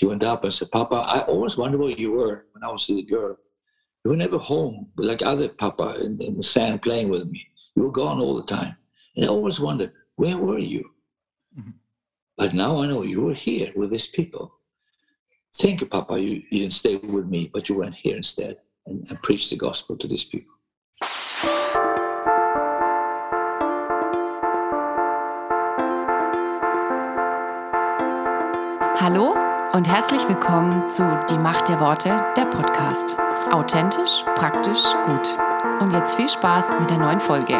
she went up and said, Papa, I always wondered what you were when I was a girl. You were never home like other Papa in the sand playing with me. You were gone all the time. And I always wondered, where were you? Mm-hmm. But now I know you were here with these people. Thank you, Papa, you didn't stay with me, but you went here instead and preached the gospel to these people. Hallo und herzlich willkommen zu Die Macht der Worte, der Podcast. Authentisch, praktisch, gut. Und jetzt viel Spaß mit der neuen Folge.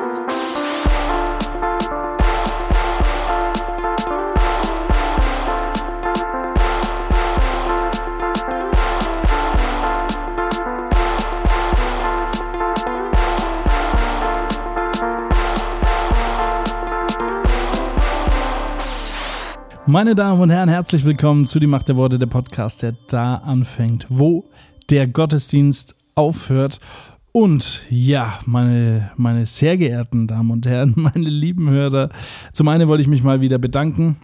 Meine Damen und Herren, herzlich willkommen zu Die Macht der Worte, der Podcast, der da anfängt, wo der Gottesdienst aufhört. Und ja, meine sehr geehrten Damen und Herren, meine lieben Hörer, zum einen wollte ich mich mal wieder bedanken.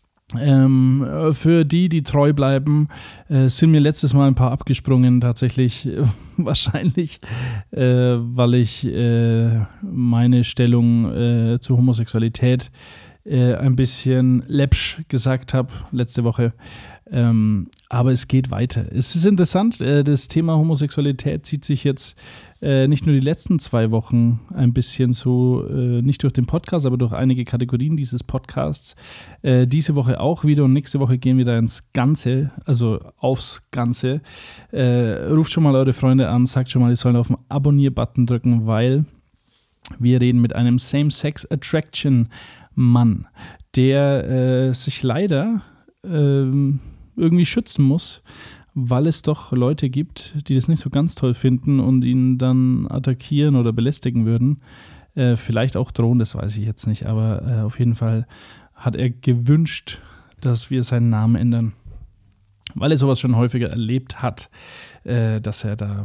Für die treu bleiben, sind mir letztes Mal ein paar abgesprungen, tatsächlich wahrscheinlich, weil ich meine Stellung zur Homosexualität ein bisschen läppsch gesagt habe letzte Woche, aber es geht weiter. Es ist interessant, das Thema Homosexualität zieht sich jetzt nicht nur die letzten 2 Wochen ein bisschen so, nicht durch den Podcast, aber durch einige Kategorien dieses Podcasts. Diese Woche auch wieder und nächste Woche gehen wir da ins Ganze, also aufs Ganze. Ruft schon mal eure Freunde an, sagt schon mal, die sollen auf den Abonnier-Button drücken, weil wir reden mit einem Same-Sex-Attraction-Mann, der sich leider irgendwie schützen muss, weil es doch Leute gibt, die das nicht so ganz toll finden und ihn dann attackieren oder belästigen würden. Vielleicht auch drohen, das weiß ich jetzt nicht, aber auf jeden Fall hat er gewünscht, dass wir seinen Namen ändern, weil er sowas schon häufiger erlebt hat, dass er da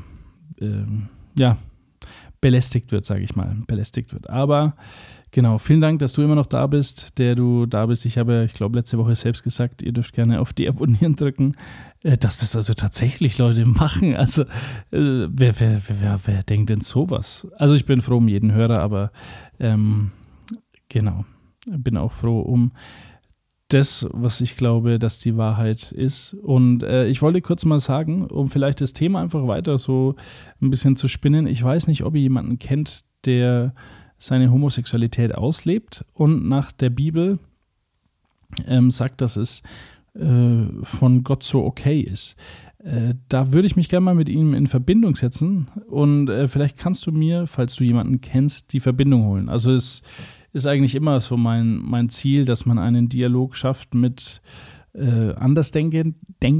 belästigt wird, sage ich mal, Aber genau, vielen Dank, dass du immer noch da bist, Ich habe ja, ich glaube, letzte Woche selbst gesagt, ihr dürft gerne auf die Abonnieren drücken, dass das also tatsächlich Leute machen. Also, wer denkt denn sowas? Also, ich bin froh um jeden Hörer, aber genau, bin auch froh um das, was ich glaube, dass die Wahrheit ist. Und ich wollte kurz mal sagen, um vielleicht das Thema einfach weiter so ein bisschen zu spinnen. Ich weiß nicht, ob ihr jemanden kennt, der seine Homosexualität auslebt und nach der Bibel sagt, dass es von Gott so okay ist. Da würde ich mich gerne mal mit ihm in Verbindung setzen und vielleicht kannst du mir, falls du jemanden kennst, die Verbindung holen. Also es ist eigentlich immer so mein Ziel, dass man einen Dialog schafft mit Andersdenkenden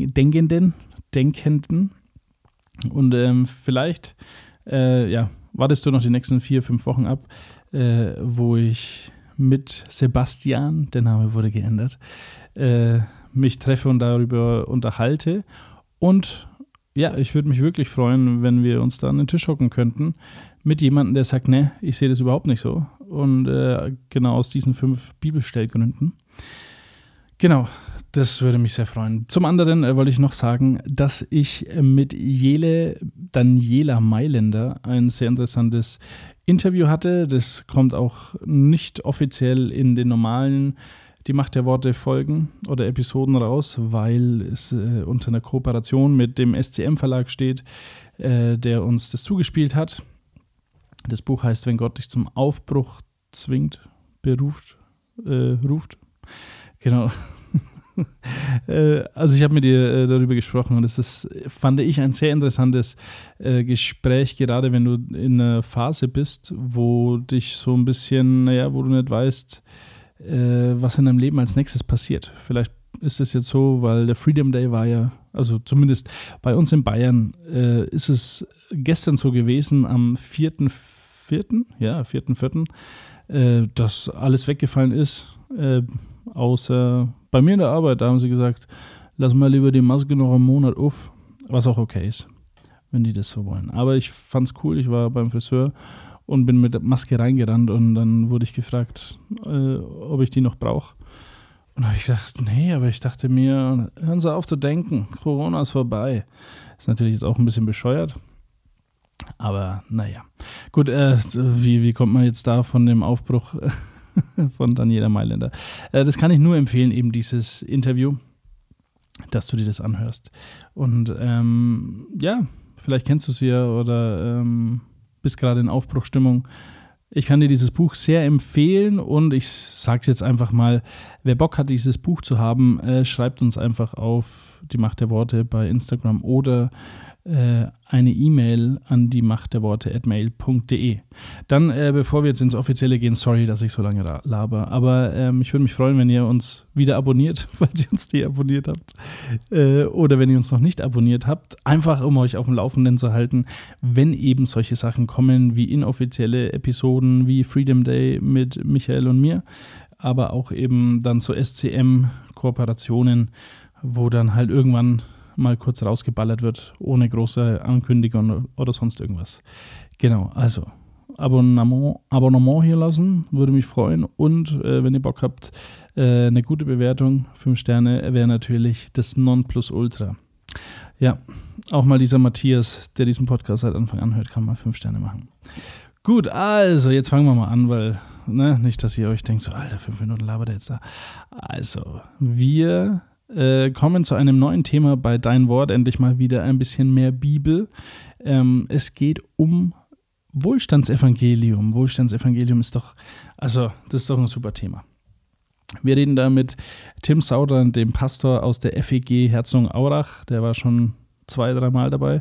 und vielleicht wartest du noch die nächsten 4-5 Wochen ab, wo ich mit Sebastian, der Name wurde geändert, mich treffe und darüber unterhalte. Und ja, ich würde mich wirklich freuen, wenn wir uns da an den Tisch hocken könnten mit jemandem, der sagt, ne, ich sehe das überhaupt nicht so. Und genau aus diesen 5 Bibelstellgründen. Genau, das würde mich sehr freuen. Zum anderen wollte ich noch sagen, dass ich mit Daniela Mailänder ein sehr interessantes Interview hatte. Das kommt auch nicht offiziell in den normalen Die Macht der Worte Folgen oder Episoden raus, weil es unter einer Kooperation mit dem SCM-Verlag steht, der uns das zugespielt hat. Das Buch heißt, wenn Gott dich zum Aufbruch ruft. Genau. Also ich habe mit ihr darüber gesprochen und es fand ich ein sehr interessantes Gespräch, gerade wenn du in einer Phase bist, wo dich so ein bisschen, wo du nicht weißt, was in deinem Leben als nächstes passiert. Vielleicht ist es jetzt so, weil der Freedom Day war ja, also zumindest bei uns in Bayern ist es gestern so gewesen, am 4.4., dass alles weggefallen ist, außer bei mir in der Arbeit, da haben sie gesagt, lass mal lieber die Maske noch einen Monat auf, was auch okay ist, wenn die das so wollen. Aber ich fand's cool, ich war beim Friseur und bin mit der Maske reingerannt und dann wurde ich gefragt, ob ich die noch brauche. Und habe ich gedacht, nee, aber ich dachte mir, hören Sie auf zu denken, Corona ist vorbei. Ist natürlich jetzt auch ein bisschen bescheuert. Aber naja. Gut, wie kommt man jetzt da von dem Aufbruch von Daniela Mailänder? Das kann ich nur empfehlen, eben dieses Interview, dass du dir das anhörst. Und vielleicht kennst du sie ja oder bist gerade in Aufbruchstimmung. Ich kann dir dieses Buch sehr empfehlen und ich sage es jetzt einfach mal, wer Bock hat, dieses Buch zu haben, schreibt uns einfach auf die Macht der Worte bei Instagram oder eine E-Mail an die machtderworte@mail.de. Dann, bevor wir jetzt ins Offizielle gehen, sorry, dass ich so lange laber, aber ich würde mich freuen, wenn ihr uns wieder abonniert, falls ihr uns deabonniert habt oder wenn ihr uns noch nicht abonniert habt, einfach um euch auf dem Laufenden zu halten, wenn eben solche Sachen kommen wie inoffizielle Episoden, wie Freedom Day mit Michael und mir, aber auch eben dann so SCM-Kooperationen, wo dann halt irgendwann mal kurz rausgeballert wird, ohne große Ankündigung oder sonst irgendwas. Genau, also Abonnement hier lassen, würde mich freuen und wenn ihr Bock habt, eine gute Bewertung, 5 Sterne, wäre natürlich das Nonplusultra. Ja, auch mal dieser Matthias, der diesen Podcast seit Anfang an hört, kann mal 5 Sterne machen. Gut, also jetzt fangen wir mal an, weil nicht, dass ihr euch denkt, so Alter, 5 Minuten labert er jetzt da. Also, wir kommen zu einem neuen Thema bei Dein Wort, endlich mal wieder ein bisschen mehr Bibel. Es geht um Wohlstandsevangelium. Wohlstandsevangelium ist doch, das ist doch ein super Thema. Wir reden da mit Tim Sauter, dem Pastor aus der FEG Herzogenaurach, der war schon 2-3 Mal dabei.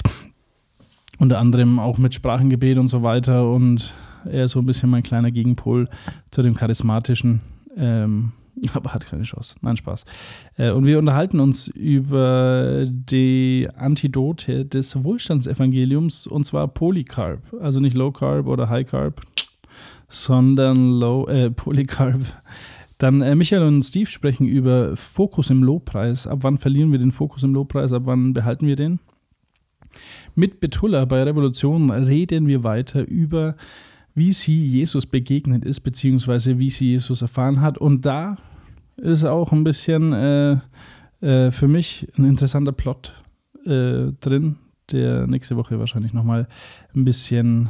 Unter anderem auch mit Sprachengebet und so weiter und er ist so ein bisschen mein kleiner Gegenpol zu dem charismatischen, aber hat keine Chance. Nein, Spaß. Und wir unterhalten uns über die Antidote des Wohlstandsevangeliums und zwar Polycarb. Also nicht Low Carb oder High Carb, sondern Polycarb. Dann Michael und Steve sprechen über Fokus im Lobpreis. Ab wann verlieren wir den Fokus im Lobpreis? Ab wann behalten wir den? Mit Betulla bei Revolution reden wir weiter über wie sie Jesus begegnet ist, beziehungsweise wie sie Jesus erfahren hat. Und da ist auch ein bisschen für mich ein interessanter Plot drin, der nächste Woche wahrscheinlich nochmal ein bisschen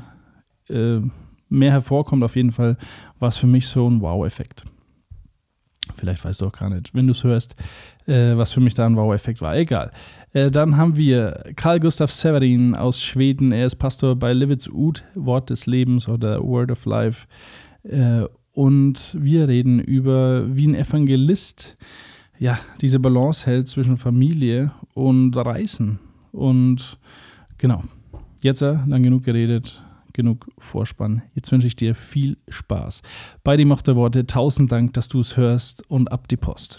mehr hervorkommt. Auf jeden Fall war es für mich so ein Wow-Effekt. Vielleicht weißt du auch gar nicht, wenn du es hörst, was für mich da ein Wow-Effekt war. Egal. Dann haben wir Carl Gustav Severin aus Schweden. Er ist Pastor bei Livets Ord, Wort des Lebens oder Word of Life. Und wir reden über, wie ein Evangelist diese Balance hält zwischen Familie und Reisen. Und genau, jetzt lang genug geredet, genug Vorspann. Jetzt wünsche ich dir viel Spaß. Bei die Macht der Worte, 1000 Dank, dass du es hörst und ab die Post.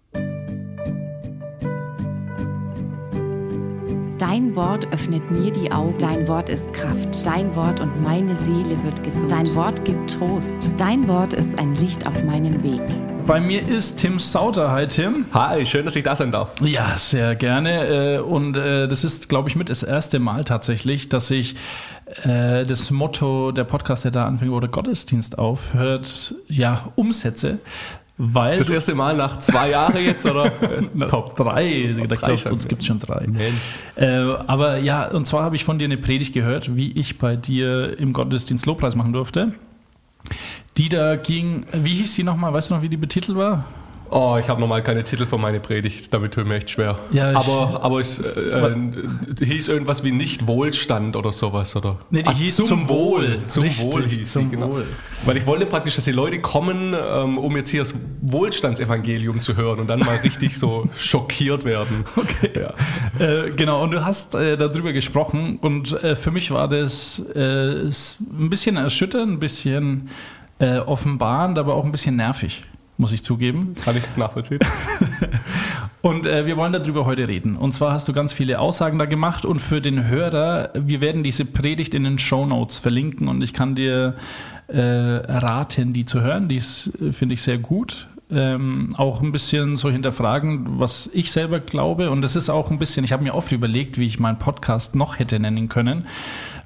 Dein Wort öffnet mir die Augen. Dein Wort ist Kraft. Dein Wort und meine Seele wird gesund. Dein Wort gibt Trost. Dein Wort ist ein Licht auf meinem Weg. Bei mir ist Tim Sauter. Hi Tim. Hi, schön, dass ich da sein darf. Ja, sehr gerne. Und das ist, glaube ich, mit das erste Mal tatsächlich, dass ich das Motto der Podcast, der da anfängt, oder Gottesdienst aufhört, umsetze. Weil das erste Mal nach 2 Jahren jetzt, oder? Top 3. Ich glaube, uns gibt es schon 3. Aber ja, und zwar habe ich von dir eine Predigt gehört, wie ich bei dir im Gottesdienst Lobpreis machen durfte. Die da ging, wie hieß die nochmal? Weißt du noch, wie die betitelt war? Oh, ich habe nochmal keine Titel für meine Predigt, damit tut mir echt schwer. Ja, aber es hieß irgendwas wie nicht Wohlstand oder sowas, oder? Nee, die hieß zum Wohl. Zum Richtig, Wohl hieß zum die, genau. Wohl. Weil ich wollte praktisch, dass die Leute kommen, um jetzt hier das Wohlstandsevangelium zu hören und dann mal richtig so schockiert werden. Okay. Ja. Genau, und du hast darüber gesprochen und für mich war das ein bisschen erschütternd, ein bisschen offenbarend, aber auch ein bisschen nervig, muss ich zugeben. Kann ich nachvollziehen. Und wir wollen darüber heute reden. Und zwar hast du ganz viele Aussagen da gemacht und für den Hörer, wir werden diese Predigt in den Shownotes verlinken und ich kann dir raten, die zu hören. Die finde ich sehr gut. Auch ein bisschen so hinterfragen, was ich selber glaube. Und das ist auch ein bisschen, ich habe mir oft überlegt, wie ich meinen Podcast noch hätte nennen können.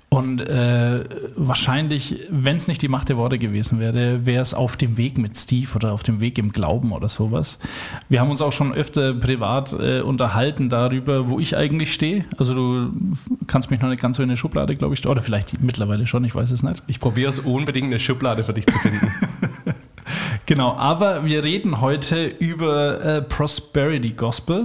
Und wahrscheinlich, wenn es nicht die Macht der Worte gewesen wäre, wäre es auf dem Weg mit Steve oder auf dem Weg im Glauben oder sowas. Wir haben uns auch schon öfter privat unterhalten darüber, wo ich eigentlich stehe. Also du kannst mich noch nicht ganz so in der Schublade, glaube ich, oder vielleicht mittlerweile schon, ich weiß es nicht. Ich probiere es unbedingt, eine Schublade für dich zu finden. Genau, aber wir reden heute über Prosperity Gospel.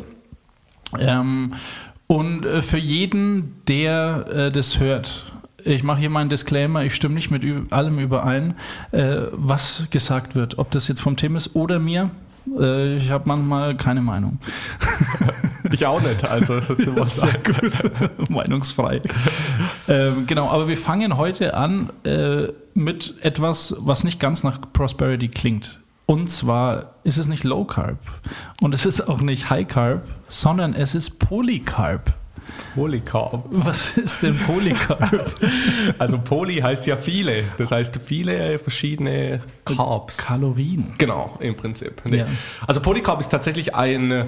Und für jeden, der das hört, ich mache hier meinen Disclaimer, ich stimme nicht mit allem überein, was gesagt wird, ob das jetzt vom Tim ist oder mir. Ich habe manchmal keine Meinung. Ich auch nicht, also das ist immer sehr gut. Meinungsfrei. Genau, aber wir fangen heute an mit etwas, was nicht ganz nach Prosperity klingt. Und zwar ist es nicht Low Carb und es ist auch nicht High Carb, sondern es ist Polycarb. Polycarb. Was ist denn Polycarb? Also Poly heißt ja viele, das heißt viele verschiedene Carbs. Kalorien. Genau, im Prinzip. Nee. Ja. Also Polycarb ist tatsächlich ein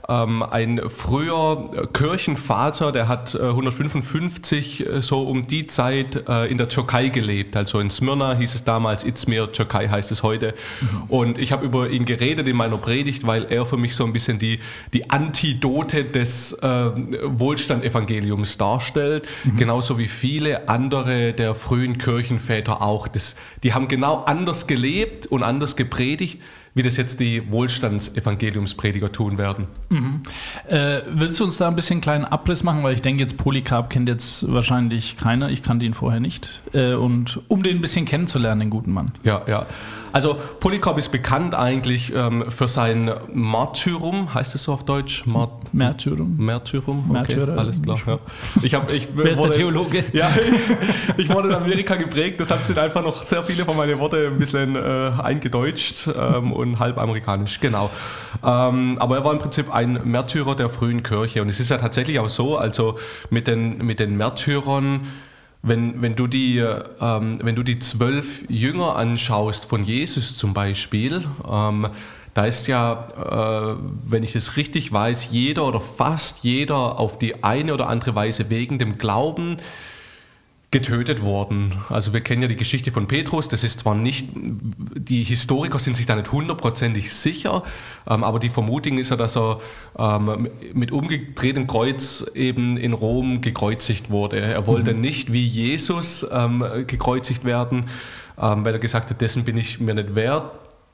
früher Kirchenvater, der hat 155 so um die Zeit in der Türkei gelebt. Also in Smyrna hieß es damals, Izmir, Türkei heißt es heute. Und ich habe über ihn geredet in meiner Predigt, weil er für mich so ein bisschen die Antidote des Wohlstand-Evangeliums darstellt. Genauso wie viele andere der frühen Kirchenväter auch. Die haben genau anders gelebt und anders gepredigt, wie das jetzt die Wohlstandsevangeliumsprediger tun werden. Willst du uns da ein bisschen einen kleinen Abriss machen? Weil ich denke, jetzt Polycarb kennt jetzt wahrscheinlich keiner. Ich kannte ihn vorher nicht. Und um den ein bisschen kennenzulernen, den guten Mann. Ja. Also Polycarb ist bekannt eigentlich für sein Martyrum, heißt es so auf Deutsch? Märtyrum. Märtyrum, okay, Märtyrer. alles klar. Ja. Wer ist der Theologe? Ja, ich wurde in Amerika geprägt, deshalb sind einfach noch sehr viele von meinen Worten ein bisschen eingedeutscht und halb amerikanisch, genau. Aber er war im Prinzip ein Märtyrer der frühen Kirche und es ist ja tatsächlich auch so, also mit den Märtyrern, wenn du die 12 Jünger anschaust von Jesus zum Beispiel, da ist ja, wenn ich das richtig weiß, jeder oder fast jeder auf die eine oder andere Weise wegen dem Glauben getötet worden. Also wir kennen ja die Geschichte von Petrus, das ist zwar nicht, die Historiker sind sich da nicht hundertprozentig sicher, aber die Vermutung ist ja, dass er mit umgedrehtem Kreuz eben in Rom gekreuzigt wurde. Er wollte nicht wie Jesus gekreuzigt werden, weil er gesagt hat, dessen bin ich mir nicht wert.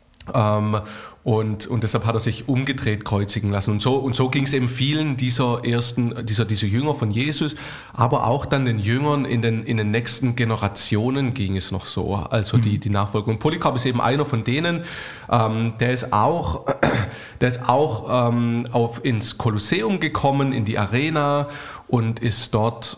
Und deshalb hat er sich umgedreht kreuzigen lassen. Und so ging es eben vielen dieser Jünger von Jesus, aber auch dann den Jüngern in den nächsten Generationen ging es noch so, also die Nachfolger. Und Polycarb ist eben einer von denen, der ist auch ins Kolosseum gekommen, in die Arena und ist dort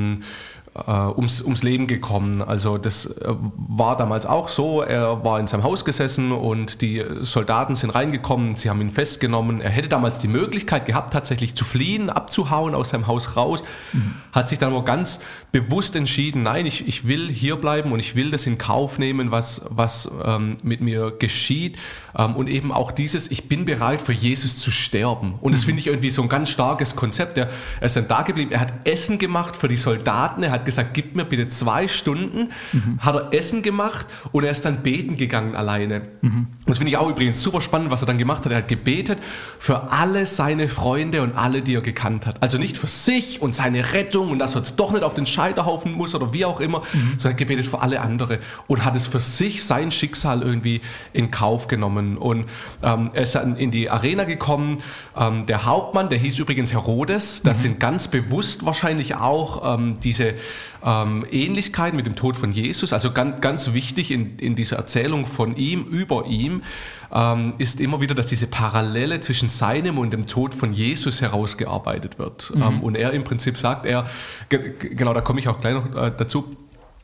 ums Leben gekommen. Also das war damals auch so, er war in seinem Haus gesessen und die Soldaten sind reingekommen, sie haben ihn festgenommen. Er hätte damals die Möglichkeit gehabt, tatsächlich zu fliehen, abzuhauen aus seinem Haus raus, hat sich dann aber ganz bewusst entschieden, nein, ich will hier bleiben und ich will das in Kauf nehmen, was mit mir geschieht. Und eben auch dieses, ich bin bereit für Jesus zu sterben. Und das finde ich irgendwie so ein ganz starkes Konzept. Er ist dann da geblieben, er hat Essen gemacht für die Soldaten, er hat gesagt, gib mir bitte 2 Stunden, hat er Essen gemacht und er ist dann beten gegangen alleine. Und das finde ich auch übrigens super spannend, was er dann gemacht hat. Er hat gebetet für alle seine Freunde und alle, die er gekannt hat. Also nicht für sich und seine Rettung und dass er jetzt doch nicht auf den Scheiterhaufen muss oder wie auch immer, sondern er hat gebetet für alle andere und hat es für sich, sein Schicksal irgendwie in Kauf genommen. Und er ist dann in die Arena gekommen. Der Hauptmann, der hieß übrigens Herodes, das sind ganz bewusst wahrscheinlich auch diese Ähnlichkeit mit dem Tod von Jesus, also ganz wichtig in dieser Erzählung von ihm, über ihm, ist immer wieder, dass diese Parallele zwischen seinem und dem Tod von Jesus herausgearbeitet wird. Und er im Prinzip sagt, genau, da komme ich auch gleich noch dazu,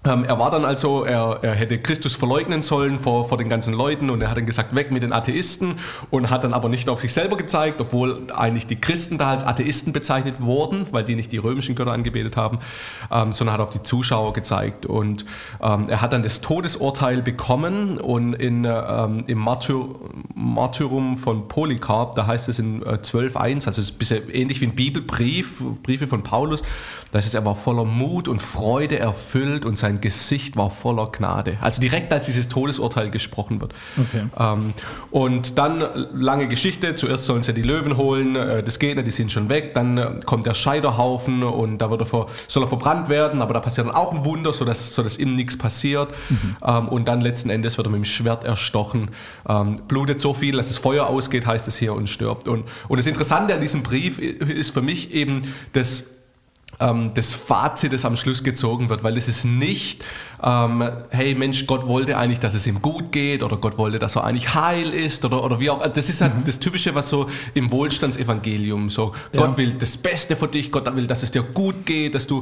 Er war dann also, er hätte Christus verleugnen sollen vor den ganzen Leuten und er hat dann gesagt, weg mit den Atheisten und hat dann aber nicht auf sich selber gezeigt, obwohl eigentlich die Christen da als Atheisten bezeichnet wurden, weil die nicht die römischen Götter angebetet haben, sondern hat auf die Zuschauer gezeigt und er hat dann das Todesurteil bekommen und im Martyrum von Polycarp, da heißt es in 12,1, also es ist ein bisschen ähnlich wie ein Bibelbrief, Briefe von Paulus, da heißt es, er war voller Mut und Freude erfüllt und sein Gesicht war voller Gnade. Also direkt als dieses Todesurteil gesprochen wird. Okay. Und dann, lange Geschichte, zuerst sollen sie die Löwen holen, das geht nicht, die sind schon weg, dann kommt der Scheiterhaufen und da soll er verbrannt werden, aber da passiert dann auch ein Wunder, sodass ihm nichts passiert. Und dann letzten Endes wird er mit dem Schwert erstochen, blutet so viel, dass das Feuer ausgeht, heißt es hier, und stirbt. Und das Interessante an diesem Brief ist für mich eben das Fazit, das am Schluss gezogen wird, weil es ist nicht, hey Mensch, Gott wollte eigentlich, dass es ihm gut geht oder Gott wollte, dass er eigentlich heil ist oder wie auch. Das ist halt das Typische, was so im Wohlstandsevangelium so, Gott will das Beste für dich, Gott will, dass es dir gut geht, dass du,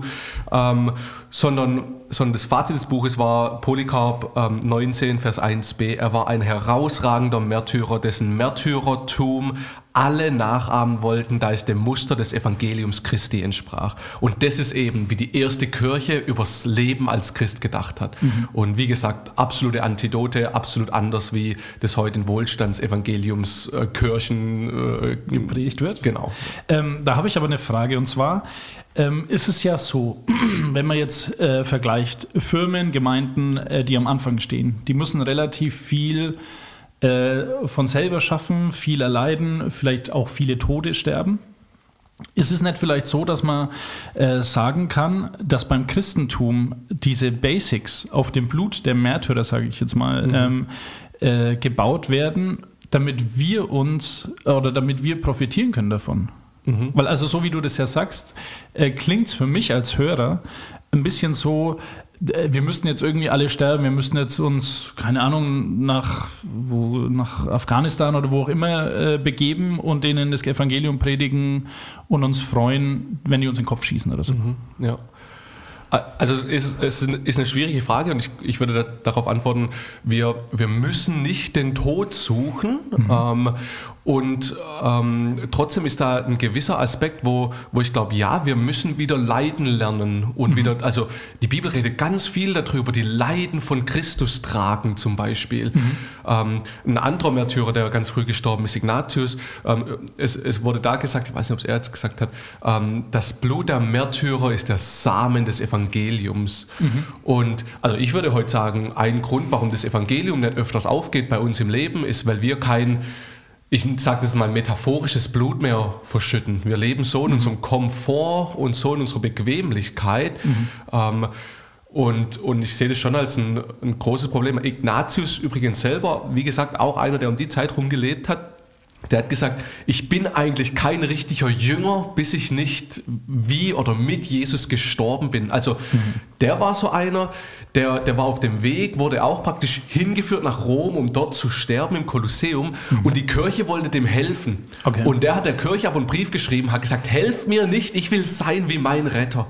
sondern das Fazit des Buches war Polycarp 19, Vers 1b, er war ein herausragender Märtyrer, dessen Märtyrertum alle nachahmen wollten, da es dem Muster des Evangeliums Christi entsprach. Und das ist eben, wie die erste Kirche übers Leben als Christ gedacht hat. Und wie gesagt, absolute Antidote, absolut anders, wie das heute in Wohlstandsevangeliumskirchen gepredigt wird. Genau. Da habe ich aber eine Frage, und zwar ist es ja so, wenn man jetzt vergleicht, Firmen, Gemeinden, die am Anfang stehen, die müssen relativ viel von selber schaffen, viel erleiden, vielleicht auch viele Tode sterben. Ist es nicht vielleicht so, dass man sagen kann, dass beim Christentum diese Basics auf dem Blut der Märtyrer, sage ich jetzt mal, gebaut werden, damit wir profitieren können davon? Weil also so wie du das ja sagst, klingt es für mich als Hörer ein bisschen so, wir müssen jetzt irgendwie alle sterben, wir müssen jetzt uns, keine Ahnung, nach Afghanistan oder wo auch immer begeben und denen das Evangelium predigen und uns freuen, wenn die uns in den Kopf schießen oder so. Ja. Also es ist eine schwierige Frage und ich würde darauf antworten, wir müssen nicht den Tod suchen und trotzdem ist da ein gewisser Aspekt, wo ich glaube, ja, wir müssen wieder leiden lernen und wieder, also die Bibel redet ganz viel darüber, die Leiden von Christus tragen zum Beispiel. Ein anderer Märtyrer, der ganz früh gestorben ist, Ignatius, es wurde da gesagt, ich weiß nicht, ob es er jetzt gesagt hat, das Blut der Märtyrer ist der Samen des Evangeliums. Und also ich würde heute sagen, ein Grund, warum das Evangelium nicht öfters aufgeht bei uns im Leben, ist, weil wir ich sage das mal, metaphorisches Blut mehr verschütten. Wir leben so in unserem Komfort und so in unserer Bequemlichkeit. Und ich sehe das schon als ein großes Problem. Ignatius übrigens selber, wie gesagt, auch einer, der um die Zeit rumgelebt hat, der hat gesagt, ich bin eigentlich kein richtiger Jünger, bis ich nicht wie oder mit Jesus gestorben bin. Also der war so einer, der war auf dem Weg, wurde auch praktisch hingeführt nach Rom, um dort zu sterben im Kolosseum. Und die Kirche wollte dem helfen. Okay. Und der hat der Kirche aber einen Brief geschrieben, hat gesagt, helft mir nicht, ich will sein wie mein Retter.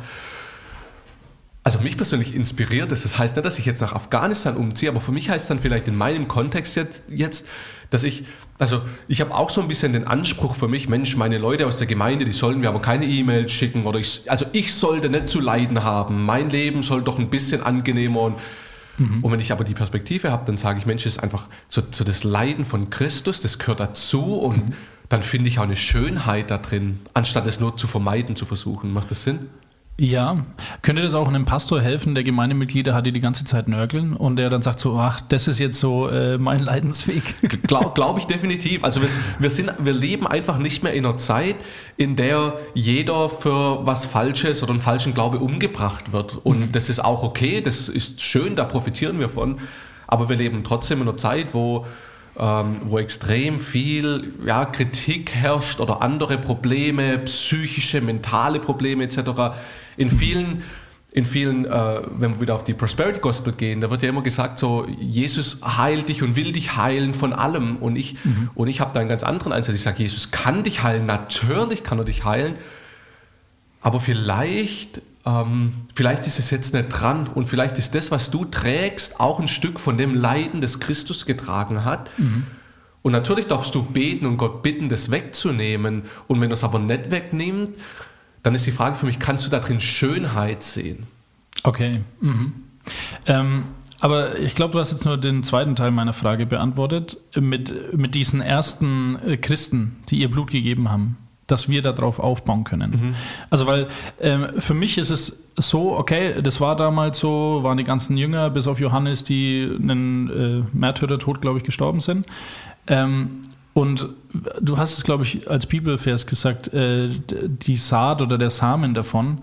Also mich persönlich inspiriert es. Das heißt nicht, dass ich jetzt nach Afghanistan umziehe, aber für mich heißt es dann vielleicht in meinem Kontext jetzt, dass ich habe auch so ein bisschen den Anspruch für mich, Mensch, meine Leute aus der Gemeinde, die sollen mir aber keine E-Mails schicken oder ich sollte nicht zu leiden haben. Mein Leben soll doch ein bisschen angenehmer und wenn ich aber die Perspektive habe, dann sage ich, Mensch, das ist einfach so das Leiden von Christus, das gehört dazu und dann finde ich auch eine Schönheit da drin, anstatt es nur zu vermeiden, zu versuchen. Macht das Sinn? Ja, könnte das auch einem Pastor helfen, der Gemeindemitglieder hat, die ganze Zeit nörgeln und der dann sagt so, ach, das ist jetzt so mein Leidensweg? Glaube ich definitiv. Also wir leben einfach nicht mehr in einer Zeit, in der jeder für was Falsches oder einen falschen Glaube umgebracht wird. Und das ist auch okay, das ist schön, da profitieren wir von. Aber wir leben trotzdem in einer Zeit, wo extrem viel Kritik herrscht oder andere Probleme, psychische, mentale Probleme etc. In vielen, wenn wir wieder auf die Prosperity Gospel gehen, da wird ja immer gesagt, so Jesus heilt dich und will dich heilen von allem. Und ich habe da einen ganz anderen Ansatz. Ich sage, Jesus kann dich heilen, natürlich kann er dich heilen, aber vielleicht vielleicht ist es jetzt nicht dran und vielleicht ist das, was du trägst, auch ein Stück von dem Leiden, das Christus getragen hat. Und natürlich darfst du beten und Gott bitten, das wegzunehmen. Und wenn er es aber nicht wegnimmt, dann ist die Frage für mich, kannst du da drin Schönheit sehen? Okay. Aber ich glaube, du hast jetzt nur den zweiten Teil meiner Frage beantwortet, mit diesen ersten Christen, die ihr Blut gegeben haben, dass wir darauf aufbauen können. Also weil für mich ist es so, okay, das war damals so, waren die ganzen Jünger, bis auf Johannes, die einen Märtyrertod, glaube ich, gestorben sind. Und du hast es, glaube ich, als Bibelvers gesagt, die Saat oder der Samen davon,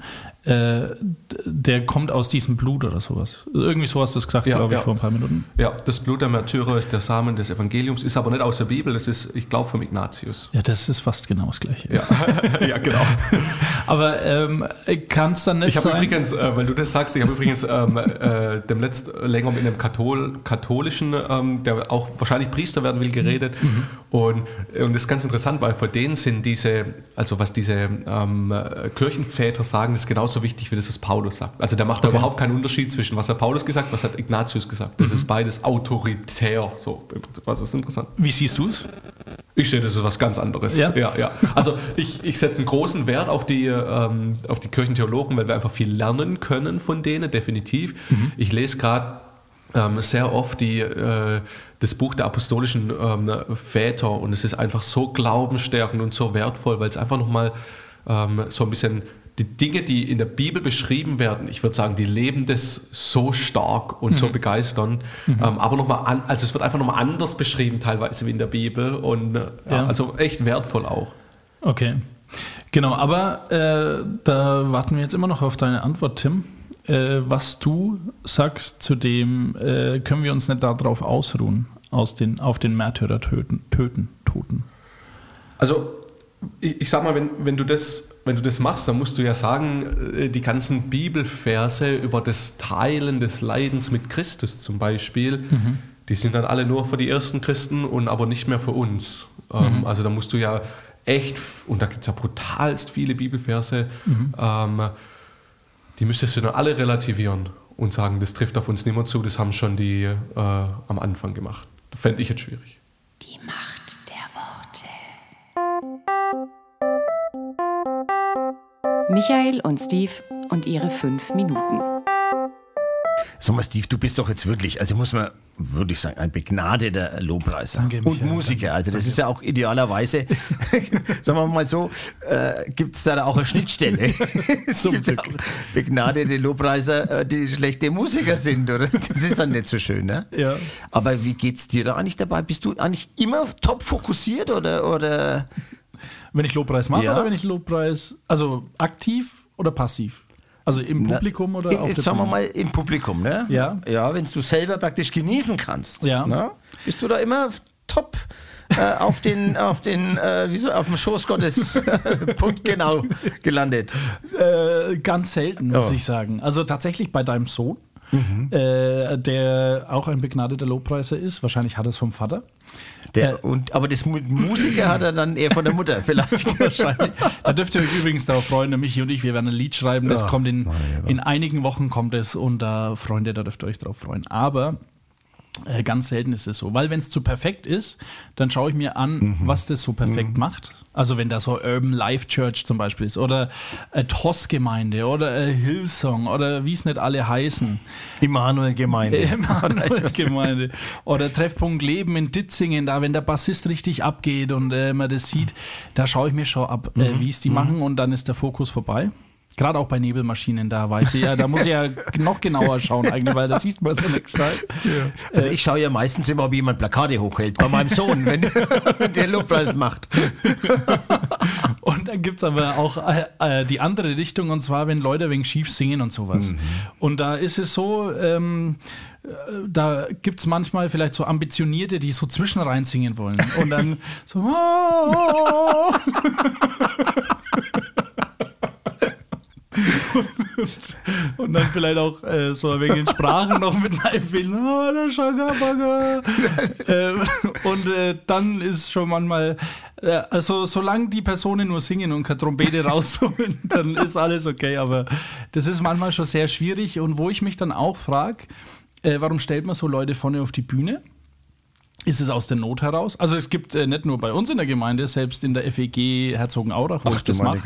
der kommt aus diesem Blut oder sowas. Irgendwie so hast du es gesagt, glaube ich, vor ein paar Minuten. Ja, das Blut der Märtyrer ist der Samen des Evangeliums, ist aber nicht aus der Bibel, das ist, ich glaube, vom Ignatius. Ja, das ist fast genau das Gleiche. Ja, ja genau. Aber kann es dann nicht sein... Übrigens, weil du das sagst, ich habe übrigens demnächst länger mit einem Katholischen, der auch wahrscheinlich Priester werden will, geredet. Und das ist ganz interessant, weil für den sind was diese Kirchenväter sagen, das ist genauso wichtig, wie das, was Paulus sagt. Also der macht da überhaupt keinen Unterschied zwischen, was hat Paulus gesagt, was hat Ignatius gesagt. Das ist beides autoritär. So, also das ist interessant. Wie siehst du es? Ich sehe, das ist was ganz anderes. Ja. Also ich setze einen großen Wert auf die Kirchentheologen, weil wir einfach viel lernen können von denen, definitiv. Ich lese gerade sehr oft das Buch der apostolischen Väter und es ist einfach so glaubensstärkend und so wertvoll, weil es einfach nochmal so ein bisschen die Dinge, die in der Bibel beschrieben werden, ich würde sagen, die leben das so stark und so begeisternd, aber nochmal also es wird einfach nochmal anders beschrieben teilweise wie in der Bibel und also echt wertvoll auch. Okay, genau, aber da warten wir jetzt immer noch auf deine Antwort, Tim. Was du sagst zu dem, können wir uns nicht darauf ausruhen, auf den Märtyrer Toten. Also ich sag mal, wenn du das machst, dann musst du ja sagen, die ganzen Bibelverse über das Teilen des Leidens mit Christus zum Beispiel, die sind dann alle nur für die ersten Christen und aber nicht mehr für uns. Also da musst du ja echt, und da gibt es ja brutalst viele Bibelverse, die müsstest du dann alle relativieren und sagen, das trifft auf uns niemand zu, das haben schon die am Anfang gemacht. Das fände ich jetzt schwierig. Die Macht der Worte. Michael und Steve und ihre 5 Minuten. Sag mal, Steve, du bist doch jetzt wirklich, also muss man wirklich sagen, ein begnadeter Lobpreiser. Danke, und Michael. Musiker. Also das ist ja auch idealerweise, sagen wir mal so, gibt es da auch eine Schnittstelle. Es gibt ja auch begnadete Lobpreiser, die schlechte Musiker sind, oder? Das ist dann nicht so schön, ne? Ja. Aber wie geht's dir da eigentlich dabei? Bist du eigentlich immer top fokussiert oder? Wenn ich Lobpreis mache Ja. oder wenn ich Lobpreis, also aktiv oder passiv? Also im Publikum oder auf der Sagen wir Bühne? mal im Publikum, ne? Ja. Ja, wenn du selber praktisch genießen kannst. Ja. Ne? Bist du da immer top auf dem Schoß Gottes punktgenau gelandet? Ganz selten, muss ich sagen. Also tatsächlich bei deinem Sohn, der auch ein begnadeter Lobpreiser ist. Wahrscheinlich hat er es vom Vater. Aber das Musiker hat er dann eher von der Mutter vielleicht. Wahrscheinlich. Da dürft ihr euch übrigens darauf freuen, Michi und ich, wir werden ein Lied schreiben. Das kommt in einigen Wochen kommt es und Freunde, da dürft ihr euch darauf freuen. Aber ganz selten ist es so, weil wenn es zu perfekt ist, dann schaue ich mir an, was das so perfekt macht. Also wenn da so Urban Life Church zum Beispiel ist oder TOS-Gemeinde oder Hillsong oder wie es nicht alle heißen. Immanuel-Gemeinde. Oder Treffpunkt Leben in Ditzingen, da wenn der Bassist richtig abgeht und man das sieht, da schaue ich mir schon ab, wie es die machen und dann ist der Fokus vorbei. Gerade auch bei Nebelmaschinen, da weiß ich ja, da muss ich ja noch genauer schauen eigentlich, weil da siehst man so nicht gescheit. Ja. Also ich schaue ja meistens immer, ob jemand Plakate hochhält, bei meinem Sohn, wenn der Lobpreis macht. Und dann gibt es aber auch die andere Richtung, und zwar, wenn Leute wegen schief singen und sowas. Und da ist es so, da gibt es manchmal vielleicht so Ambitionierte, die so zwischenrein singen wollen. Und dann so und dann vielleicht auch so wegen den Sprachen noch mit einfällen. Der Schagabaga. Und dann ist schon manchmal Also solange die Personen nur singen und keine Trompete rausholen, dann ist alles okay. Aber das ist manchmal schon sehr schwierig. Und wo ich mich dann auch frage, warum stellt man so Leute vorne auf die Bühne? Ist es aus der Not heraus? Also es gibt nicht nur bei uns in der Gemeinde, selbst in der FEG Herzogenaurach, wo ich das mache,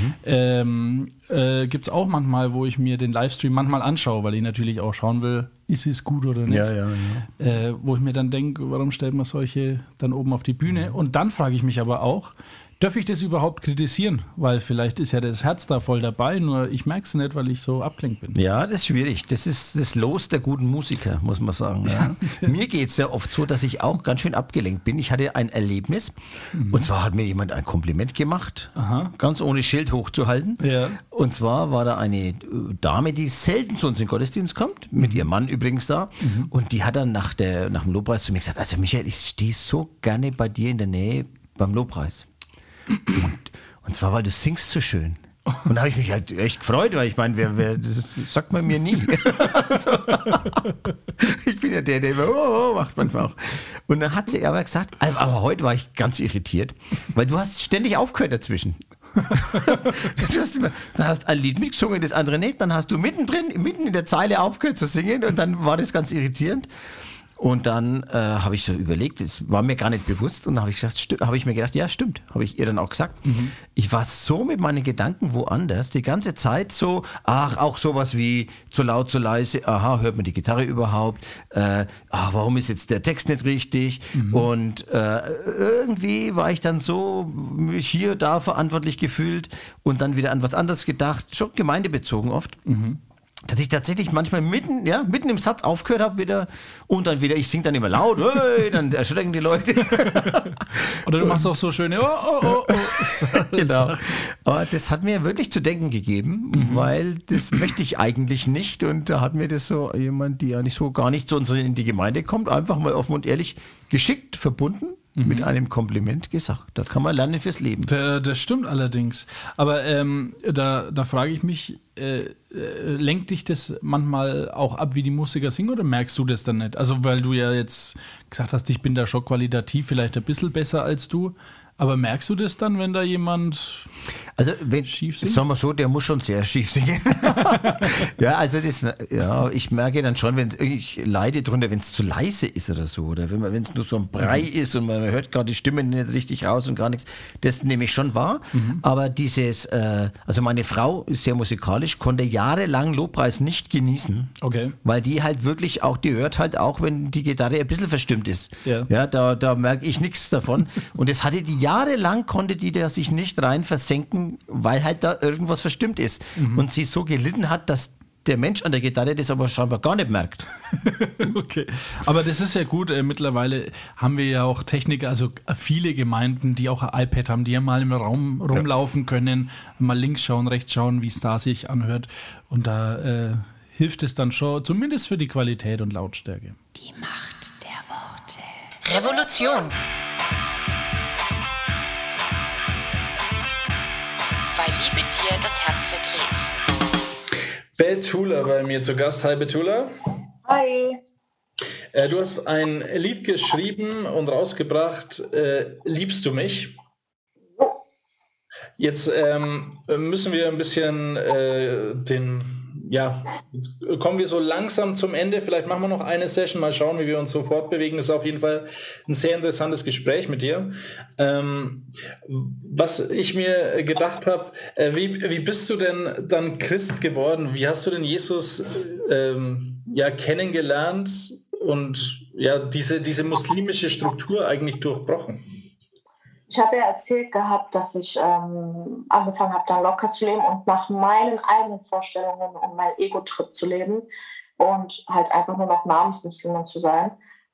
gibt es auch manchmal, wo ich mir den Livestream manchmal anschaue, weil ich natürlich auch schauen will, ist es gut oder nicht. Wo ich mir dann denke, warum stellt man solche dann oben auf die Bühne? Und dann frage ich mich aber auch, darf ich das überhaupt kritisieren? Weil vielleicht ist ja das Herz da voll dabei, nur ich merke es nicht, weil ich so abgelenkt bin. Ja, das ist schwierig. Das ist das Los der guten Musiker, muss man sagen. Ja. Mir geht es ja oft so, dass ich auch ganz schön abgelenkt bin. Ich hatte ein Erlebnis, und zwar hat mir jemand ein Kompliment gemacht, ganz ohne Schild hochzuhalten. Ja. Und zwar war da eine Dame, die selten zu uns in den Gottesdienst kommt, mit ihrem Mann übrigens da, und die hat dann nach dem Lobpreis zu mir gesagt, also Michael, ich stehe so gerne bei dir in der Nähe beim Lobpreis. Und zwar, weil du singst so schön. Und da habe ich mich halt echt gefreut, weil ich meine, das sagt man mir nie. Also, ich bin ja der immer macht manchmal auch. Und dann hat sie aber gesagt, aber heute war ich ganz irritiert, weil du hast ständig aufgehört dazwischen. Dann hast ein Lied mitgesungen, das andere nicht, dann hast du mitten in der Zeile aufgehört zu singen und dann war das ganz irritierend. Und dann habe ich so überlegt, das war mir gar nicht bewusst, und dann habe ich mir gedacht, ja stimmt, habe ich ihr dann auch gesagt. Ich war so mit meinen Gedanken woanders, die ganze Zeit so, auch sowas wie zu laut, zu leise, hört man die Gitarre überhaupt, warum ist jetzt der Text nicht richtig, und irgendwie war ich dann so mich hier, da verantwortlich gefühlt und dann wieder an was anderes gedacht, schon gemeindebezogen oft. Dass ich tatsächlich manchmal mitten im Satz aufgehört habe wieder und dann wieder, ich singe dann immer laut, hey, dann erschrecken die Leute. Oder du machst auch so schöne Genau. Aber das hat mir wirklich zu denken gegeben, weil das möchte ich eigentlich nicht, und da hat mir das so jemand, die ja gar nicht zu uns in die Gemeinde kommt, einfach mal offen und ehrlich geschickt verbunden mit einem Kompliment gesagt. Das kann man lernen fürs Leben. Das stimmt allerdings. Aber da frage ich mich, lenkt dich das manchmal auch ab, wie die Musiker singen, oder merkst du das dann nicht? Also weil du ja jetzt gesagt hast, ich bin da schon qualitativ vielleicht ein bisschen besser als du, aber merkst du das dann, wenn da jemand schief singt? Sagen wir so, der muss schon sehr schief singen. Ich merke dann schon, ich leide drunter, wenn es zu leise ist oder so, oder wenn es nur so ein Brei ist und man hört gerade die Stimme nicht richtig aus und gar nichts, das nehme ich schon wahr. Aber also meine Frau ist sehr musikalisch, konnte jahrelang Lobpreis nicht genießen, weil die halt wirklich auch, die hört halt auch, wenn die Gitarre ein bisschen verstimmt ist. Ja, da merke ich nichts davon. Und das hatte die jahrelang, konnte die da sich nicht rein versenken, weil halt da irgendwas verstimmt ist. Und sie so gelitten hat, dass der Mensch an der Gitarre das aber scheinbar gar nicht merkt. Okay, aber das ist ja gut. Mittlerweile haben wir ja auch Techniker, also viele Gemeinden, die auch ein iPad haben, die ja mal im Raum rumlaufen können, mal links schauen, rechts schauen, wie es da sich anhört. Und da hilft es dann schon, zumindest für die Qualität und Lautstärke. Die Macht der Worte. Revolution. Weil Liebe dir das Herz verdreht. Betula bei mir zu Gast. Hi Betula. Hi. Du hast ein Lied geschrieben und rausgebracht, Liebst du mich? Jetzt müssen wir ein bisschen jetzt kommen wir so langsam zum Ende. Vielleicht machen wir noch eine Session, mal schauen, wie wir uns so fortbewegen. Das ist auf jeden Fall ein sehr interessantes Gespräch mit dir. Was ich mir gedacht habe, wie bist du denn dann Christ geworden? Wie hast du denn Jesus kennengelernt und diese muslimische Struktur eigentlich durchbrochen? Ich habe ja erzählt gehabt, dass ich angefangen habe, dann locker zu leben und nach meinen eigenen Vorstellungen und meinem Ego-Trip zu leben und halt einfach nur noch Namensmuslimin zu sein.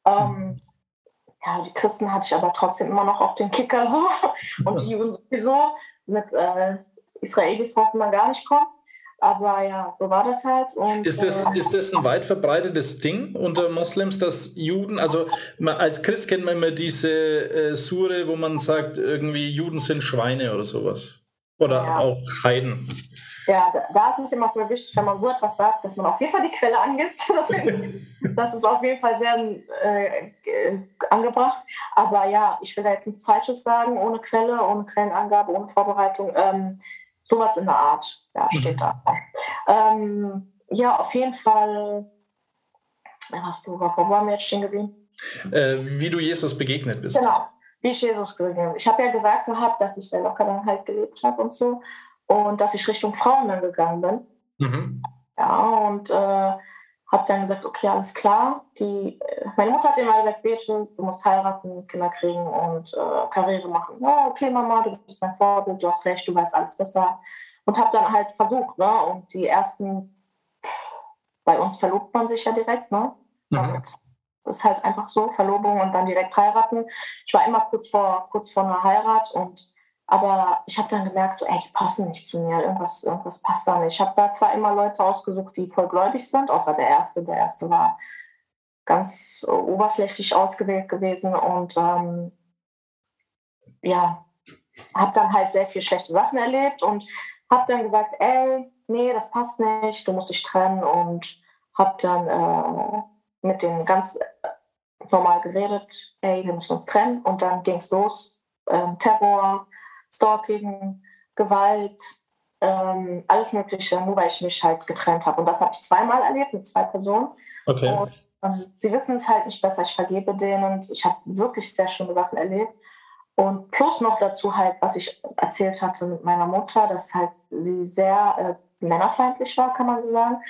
Die Christen hatte ich aber trotzdem immer noch auf den Kicker so und die Juden sowieso. Mit Israelis brauchte man gar nicht kommen. Aber ja, so war das halt. Und, ist das ein weit verbreitetes Ding unter Moslems, dass Juden, also als Christ kennt man immer diese Sure, wo man sagt, irgendwie Juden sind Schweine oder sowas. Oder Ja. auch Heiden? Ja, da ist es immer voll wichtig, wenn man so etwas sagt, dass man auf jeden Fall die Quelle angibt. Das ist auf jeden Fall sehr angebracht. Aber ja, ich will da jetzt nichts Falsches sagen, ohne Quelle, ohne Quellenangabe, ohne Vorbereitung. Sowas in der Art, ja, steht da. Ja, auf jeden Fall. Wo waren wir jetzt stehen geblieben? Wie du Jesus begegnet bist. Genau, wie ich Jesus begegnet bin. Ich habe ja gesagt gehabt, dass ich sehr locker dann halt gelebt habe und so. Und dass ich Richtung Frauen dann gegangen bin. Mhm. Ja, und habe dann gesagt, okay, alles klar. Meine Mutter hat immer gesagt, Bete, du musst heiraten, Kinder kriegen und Karriere machen. Ja, okay, Mama, du bist mein Vorbild, du hast recht, du weißt alles besser. Und habe dann halt versucht, ne? Und die ersten, bei uns verlobt man sich ja direkt, ne? Mhm. Das ist halt einfach so, Verlobung und dann direkt heiraten. Ich war immer kurz vor einer Heirat aber ich habe dann gemerkt, so, die passen nicht zu mir, irgendwas passt da nicht. Ich habe da zwar immer Leute ausgesucht, die voll gläubig sind, außer der Erste. Der Erste war ganz oberflächlich ausgewählt gewesen und habe dann halt sehr viel schlechte Sachen erlebt und habe dann gesagt, nee, das passt nicht, du musst dich trennen und habe dann mit denen ganz normal geredet, wir müssen uns trennen und dann ging es los, Terror, Stalking, Gewalt, alles Mögliche, nur weil ich mich halt getrennt habe. Und das habe ich zweimal erlebt mit 2 Personen. Okay. Und sie wissen es halt nicht besser, ich vergebe denen und ich habe wirklich sehr schöne Sachen erlebt. Und plus noch dazu halt, was ich erzählt hatte mit meiner Mutter, dass halt sie sehr männerfeindlich war, kann man so sagen,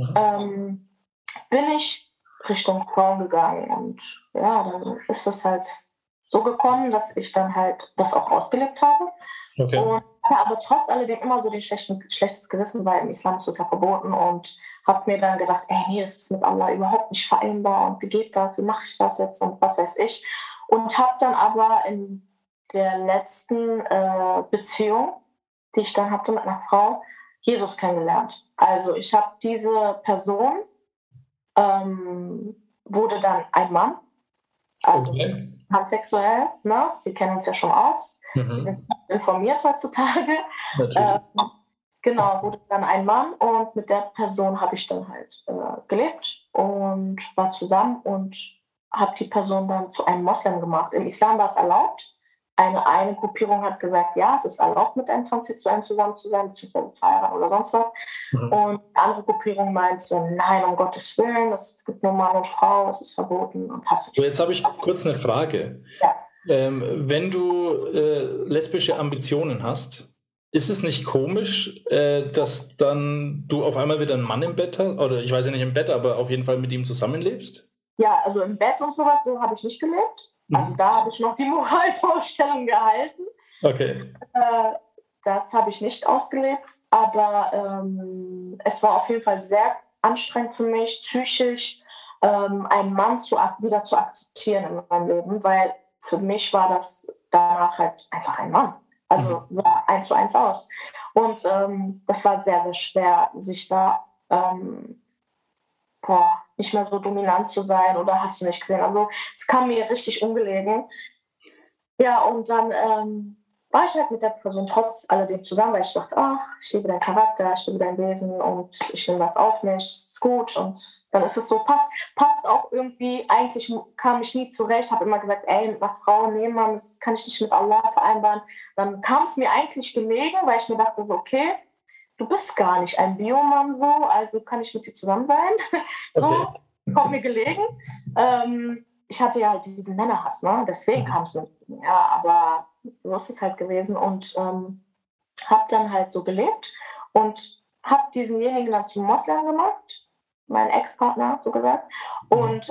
bin ich Richtung Frauen gegangen. Und ja, dann ist es halt so gekommen, dass ich dann halt das auch ausgelebt habe. Okay. Und aber trotz alledem immer so schlechtes Gewissen, weil im Islam ist das ja verboten und habe mir dann gedacht, nee, das ist mit Allah überhaupt nicht vereinbar und wie geht das, wie mache ich das jetzt und was weiß ich. Und habe dann aber in der letzten Beziehung, die ich dann hatte mit einer Frau, Jesus kennengelernt. Also ich habe diese Person, wurde dann ein Mann, also transsexuell, ne? Wir kennen uns ja schon aus. Wir sind informiert heutzutage. Genau, wurde dann ein Mann und mit der Person habe ich dann halt gelebt und war zusammen und habe die Person dann zu einem Moslem gemacht. Im Islam war es erlaubt. Eine Gruppierung hat gesagt, ja, es ist erlaubt, mit einem Transsexuellen zusammen zu sein, beziehungsweise zu heiraten oder sonst was. Und eine andere Gruppierung meinte, nein, um Gottes Willen, es gibt nur Mann und Frau, es ist verboten. Und jetzt habe ich kurz eine Frage. Ja. Wenn du lesbische Ambitionen hast, ist es nicht komisch, dass dann du auf einmal wieder einen Mann im Bett hast? Oder ich weiß ja nicht im Bett, aber auf jeden Fall mit ihm zusammenlebst? Ja, also im Bett und sowas, so habe ich nicht gelebt. Also da habe ich noch die Moralvorstellung gehalten. Okay. Das habe ich nicht ausgelebt, aber es war auf jeden Fall sehr anstrengend für mich, psychisch, einen Mann wieder zu akzeptieren in meinem Leben, weil für mich war das danach halt einfach ein Mann. Also sah 1:1 aus. Und das war sehr, sehr schwer, sich da nicht mehr so dominant zu sein oder hast du nicht gesehen. Also es kam mir richtig ungelegen. Ja, und dann war ich halt mit der Person trotz alledem zusammen, weil ich dachte, ich liebe deinen Charakter, ich liebe dein Wesen und ich nehme das auf mich, ist gut. Und dann ist es so, passt auch irgendwie, eigentlich kam ich nie zurecht, habe immer gesagt, mit einer Frau, nee, Mann, das kann ich nicht mit Allah vereinbaren. Dann kam es mir eigentlich gelegen, weil ich mir dachte so, okay, du bist gar nicht ein Biomann so, also kann ich mit dir zusammen sein. So, kommt mir gelegen. Ich hatte ja halt diesen Männerhass, ne? Deswegen kam es mir. Ja, aber so ist es halt gewesen und habe dann halt so gelebt und habe diesenjenigen dann zum Moslem gemacht, mein Ex-Partner, so gesagt. Und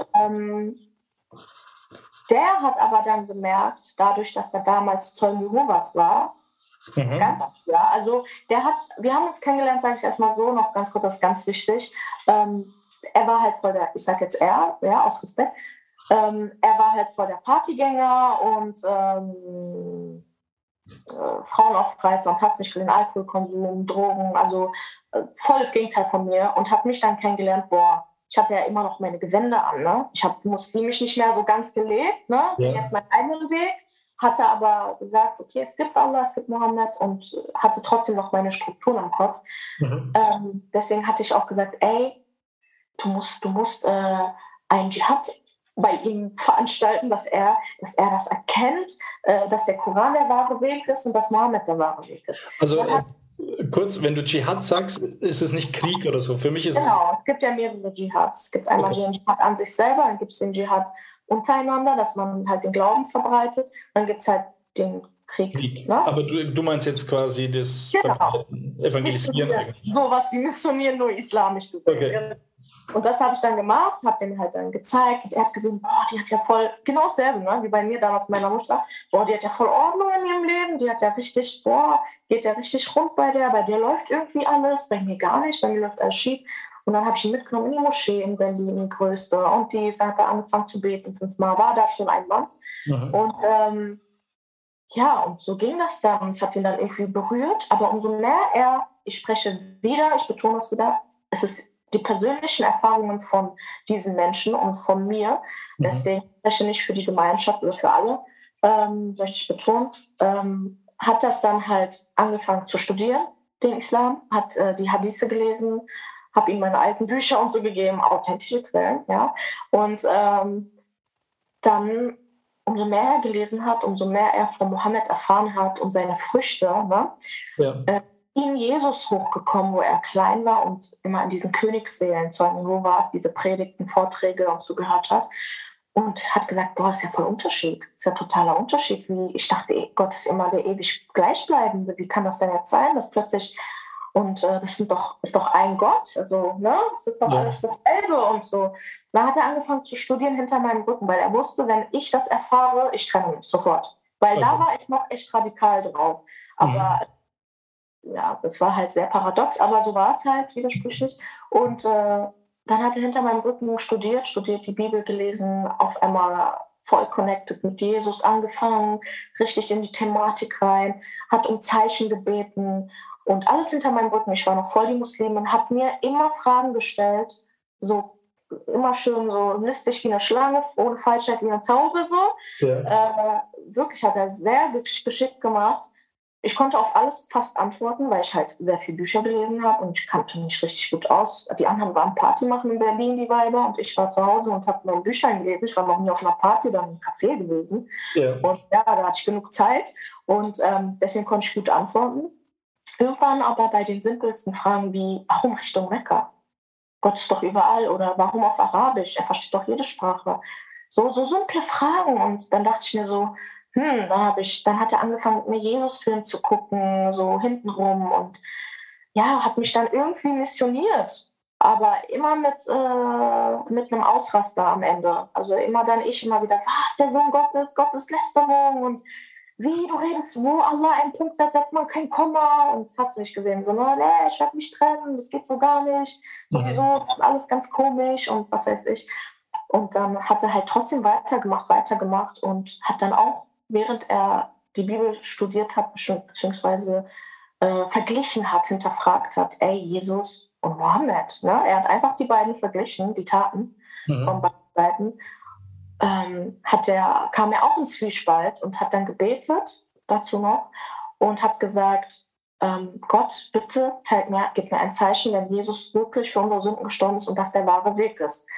der hat aber dann bemerkt, dadurch, dass er damals Zeugen Jehovas war, ganz klar, also wir haben uns kennengelernt, sage ich erstmal so, noch ganz kurz, das ist ganz wichtig. Er war halt voll ich sage jetzt er, ja, aus Respekt, er war halt voll der Partygänger und Frauenaufreißer und hast nicht gesehen, Alkoholkonsum, Drogen, also volles Gegenteil von mir und habe mich dann kennengelernt, ich hatte ja immer noch meine Gewänder an, ne? Ich habe muslimisch nicht mehr so ganz gelebt, ne? Bin jetzt meinen eigenen Weg hatte aber gesagt, okay, es gibt Allah, es gibt Mohammed und hatte trotzdem noch meine Strukturen im Kopf. Deswegen hatte ich auch gesagt, ey, du musst einen Dschihad bei ihm veranstalten, dass er das erkennt, dass der Koran der wahre Weg ist und dass Mohammed der wahre Weg ist. Also kurz, wenn du Dschihad sagst, ist es nicht Krieg oder so. Für mich ist es gibt ja mehrere Dschihads. Es gibt einmal den Dschihad an sich selber, dann gibt es den Dschihad untereinander, dass man halt den Glauben verbreitet. Dann gibt es halt den Krieg. Ne? Aber du meinst jetzt quasi das Evangelisieren eigentlich. Sowas wie Missionieren, nur islamisch gesehen. Okay. Und das habe ich dann gemacht, habe dem halt dann gezeigt. Und er hat gesehen, die hat ja voll, genau dasselbe, ne? Wie bei mir damals meiner Mutter. Die hat ja voll Ordnung in ihrem Leben. Die hat ja richtig, geht ja richtig rund bei der läuft irgendwie alles. Bei mir gar nicht, bei mir läuft alles schief. Und dann habe ich ihn mitgenommen in die Moschee in Berlin, die größte. Und dann hat er angefangen zu beten 5-mal. War da schon ein Mann. Und und so ging das dann. Und es hat ihn dann irgendwie berührt. Aber umso mehr ich betone es wieder, es ist die persönlichen Erfahrungen von diesen Menschen und von mir. Deswegen spreche ich nicht für die Gemeinschaft oder für alle, möchte ich betonen, hat das dann halt angefangen zu studieren, den Islam, hat die Hadithe gelesen, habe ihm meine alten Bücher und so gegeben, authentische Quellen, ja. Und dann, umso mehr er gelesen hat, umso mehr er von Mohammed erfahren hat und seine Früchte, ne? In Jesus hochgekommen, wo er klein war und immer in diesen Königssälen zu Jehovas diese Predigten, Vorträge und so gehört hat. Und hat gesagt, ist ja voll Unterschied. Ist ja totaler Unterschied. Ich dachte, Gott ist immer der ewig Gleichbleibende. Wie kann das denn jetzt sein, dass plötzlich, und das ist doch ein Gott, also, ne, es ist doch alles dasselbe und so. Dann hat er angefangen zu studieren hinter meinem Rücken, weil er wusste, wenn ich das erfahre, ich trenne mich sofort. Weil da war ich noch echt radikal drauf. Aber das war halt sehr paradox, aber so war es halt, widersprüchlich. Und dann hat er hinter meinem Rücken studiert, die Bibel gelesen, auf einmal voll connected mit Jesus angefangen, richtig in die Thematik rein, hat um Zeichen gebeten und alles hinter meinem Rücken. Ich war noch voll die Muslimin, hat mir immer Fragen gestellt, so immer schön so listig wie eine Schlange, ohne Falschheit wie eine Taube, so. Ja. Wirklich hat er sehr geschickt gemacht. Ich konnte auf alles fast antworten, weil ich halt sehr viele Bücher gelesen habe und ich kannte mich richtig gut aus. Die anderen waren Party machen in Berlin, die Weiber, und ich war zu Hause und habe meine Bücher gelesen. Ich war noch nie auf einer Party oder in einem Café gewesen. Ja. Und da hatte ich genug Zeit und deswegen konnte ich gut antworten. Irgendwann aber bei den simpelsten Fragen wie, warum Richtung Mekka? Gott ist doch überall, oder warum auf Arabisch? Er versteht doch jede Sprache. So simple Fragen, und dann dachte ich mir so, dann hat er angefangen, mit mir Jesus-Film zu gucken, so hintenrum, und hat mich dann irgendwie missioniert, aber immer mit einem Ausraster am Ende. Also immer wieder, was, der Sohn Gottes Lästerung, und wie, du redest, wo Allah einen Punkt setzt man kein Komma, und hast du nicht gesehen, so, nee, ich werde mich trennen, das geht so gar nicht, sowieso, das ist alles ganz komisch und was weiß ich. Und dann hat er halt trotzdem weitergemacht und hat dann auch, während er die Bibel studiert hat, beziehungsweise verglichen hat, hinterfragt hat, Jesus und Mohammed. Ne? Er hat einfach die beiden verglichen, die Taten von beiden Seiten. Kam er auch in Zwiespalt und hat dann gebetet, dazu noch, und hat gesagt, Gott, bitte gib mir ein Zeichen, wenn Jesus wirklich für unsere Sünden gestorben ist und das der wahre Weg ist.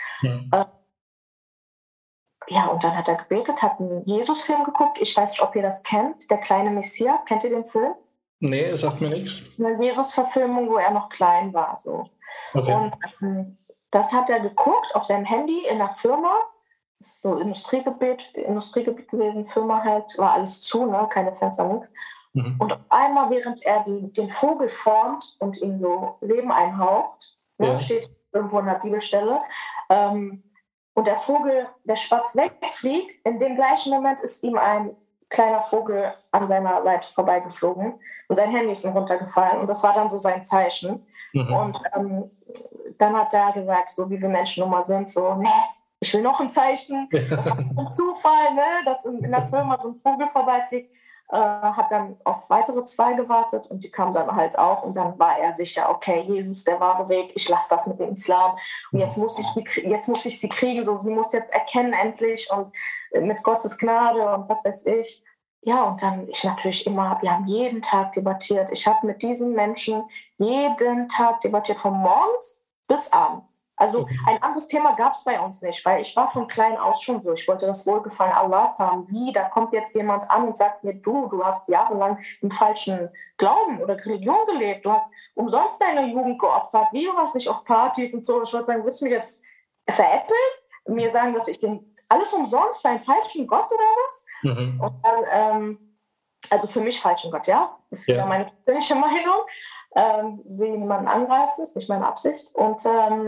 Und dann hat er gebetet, hat einen Jesus-Film geguckt. Ich weiß nicht, ob ihr das kennt, Der kleine Messias. Kennt ihr den Film? Nee, es sagt mir nichts. Eine Jesus-Verfilmung, wo er noch klein war. So. Okay. Und das hat er geguckt auf seinem Handy in der Firma. Das ist so Industriegebiet gewesen, Firma halt, war alles zu, ne? Keine Fenster, nichts. Und auf einmal, während er den Vogel formt und ihm so Leben einhaucht, steht irgendwo in der Bibelstelle, und der Vogel, der schwarz wegfliegt, in dem gleichen Moment ist ihm ein kleiner Vogel an seiner Seite vorbeigeflogen und sein Handy ist ihm runtergefallen, und das war dann so sein Zeichen. Und dann hat er gesagt, so wie wir Menschen nun mal sind, so, nee, ich will noch ein Zeichen. Das war ein Zufall, ne, dass in der Firma so ein Vogel vorbeifliegt. Hat dann auf weitere 2 gewartet und die kamen dann halt auch, und dann war er sicher, okay, Jesus, der wahre Weg, ich lasse das mit dem Islam und jetzt muss ich sie kriegen, so, sie muss jetzt erkennen endlich und mit Gottes Gnade und was weiß ich. ja, und dann wir haben jeden Tag debattiert. Ich habe mit diesen Menschen jeden Tag debattiert, von morgens bis abends. Also ein anderes Thema gab es bei uns nicht, weil ich war von klein aus schon so. Ich wollte das Wohlgefallen Allahs haben. Da kommt jetzt jemand an und sagt mir, du hast jahrelang im falschen Glauben oder Religion gelebt. Du hast umsonst deine Jugend geopfert. Du warst nicht auf Partys und so. Ich wollte sagen, willst du mich jetzt veräppeln? Mir sagen, dass ich alles umsonst für einen falschen Gott oder was? Mhm. Und dann, also für mich falschen Gott, ja. Das ist wieder meine persönliche Meinung. Will niemanden angreifen, ist nicht meine Absicht. Und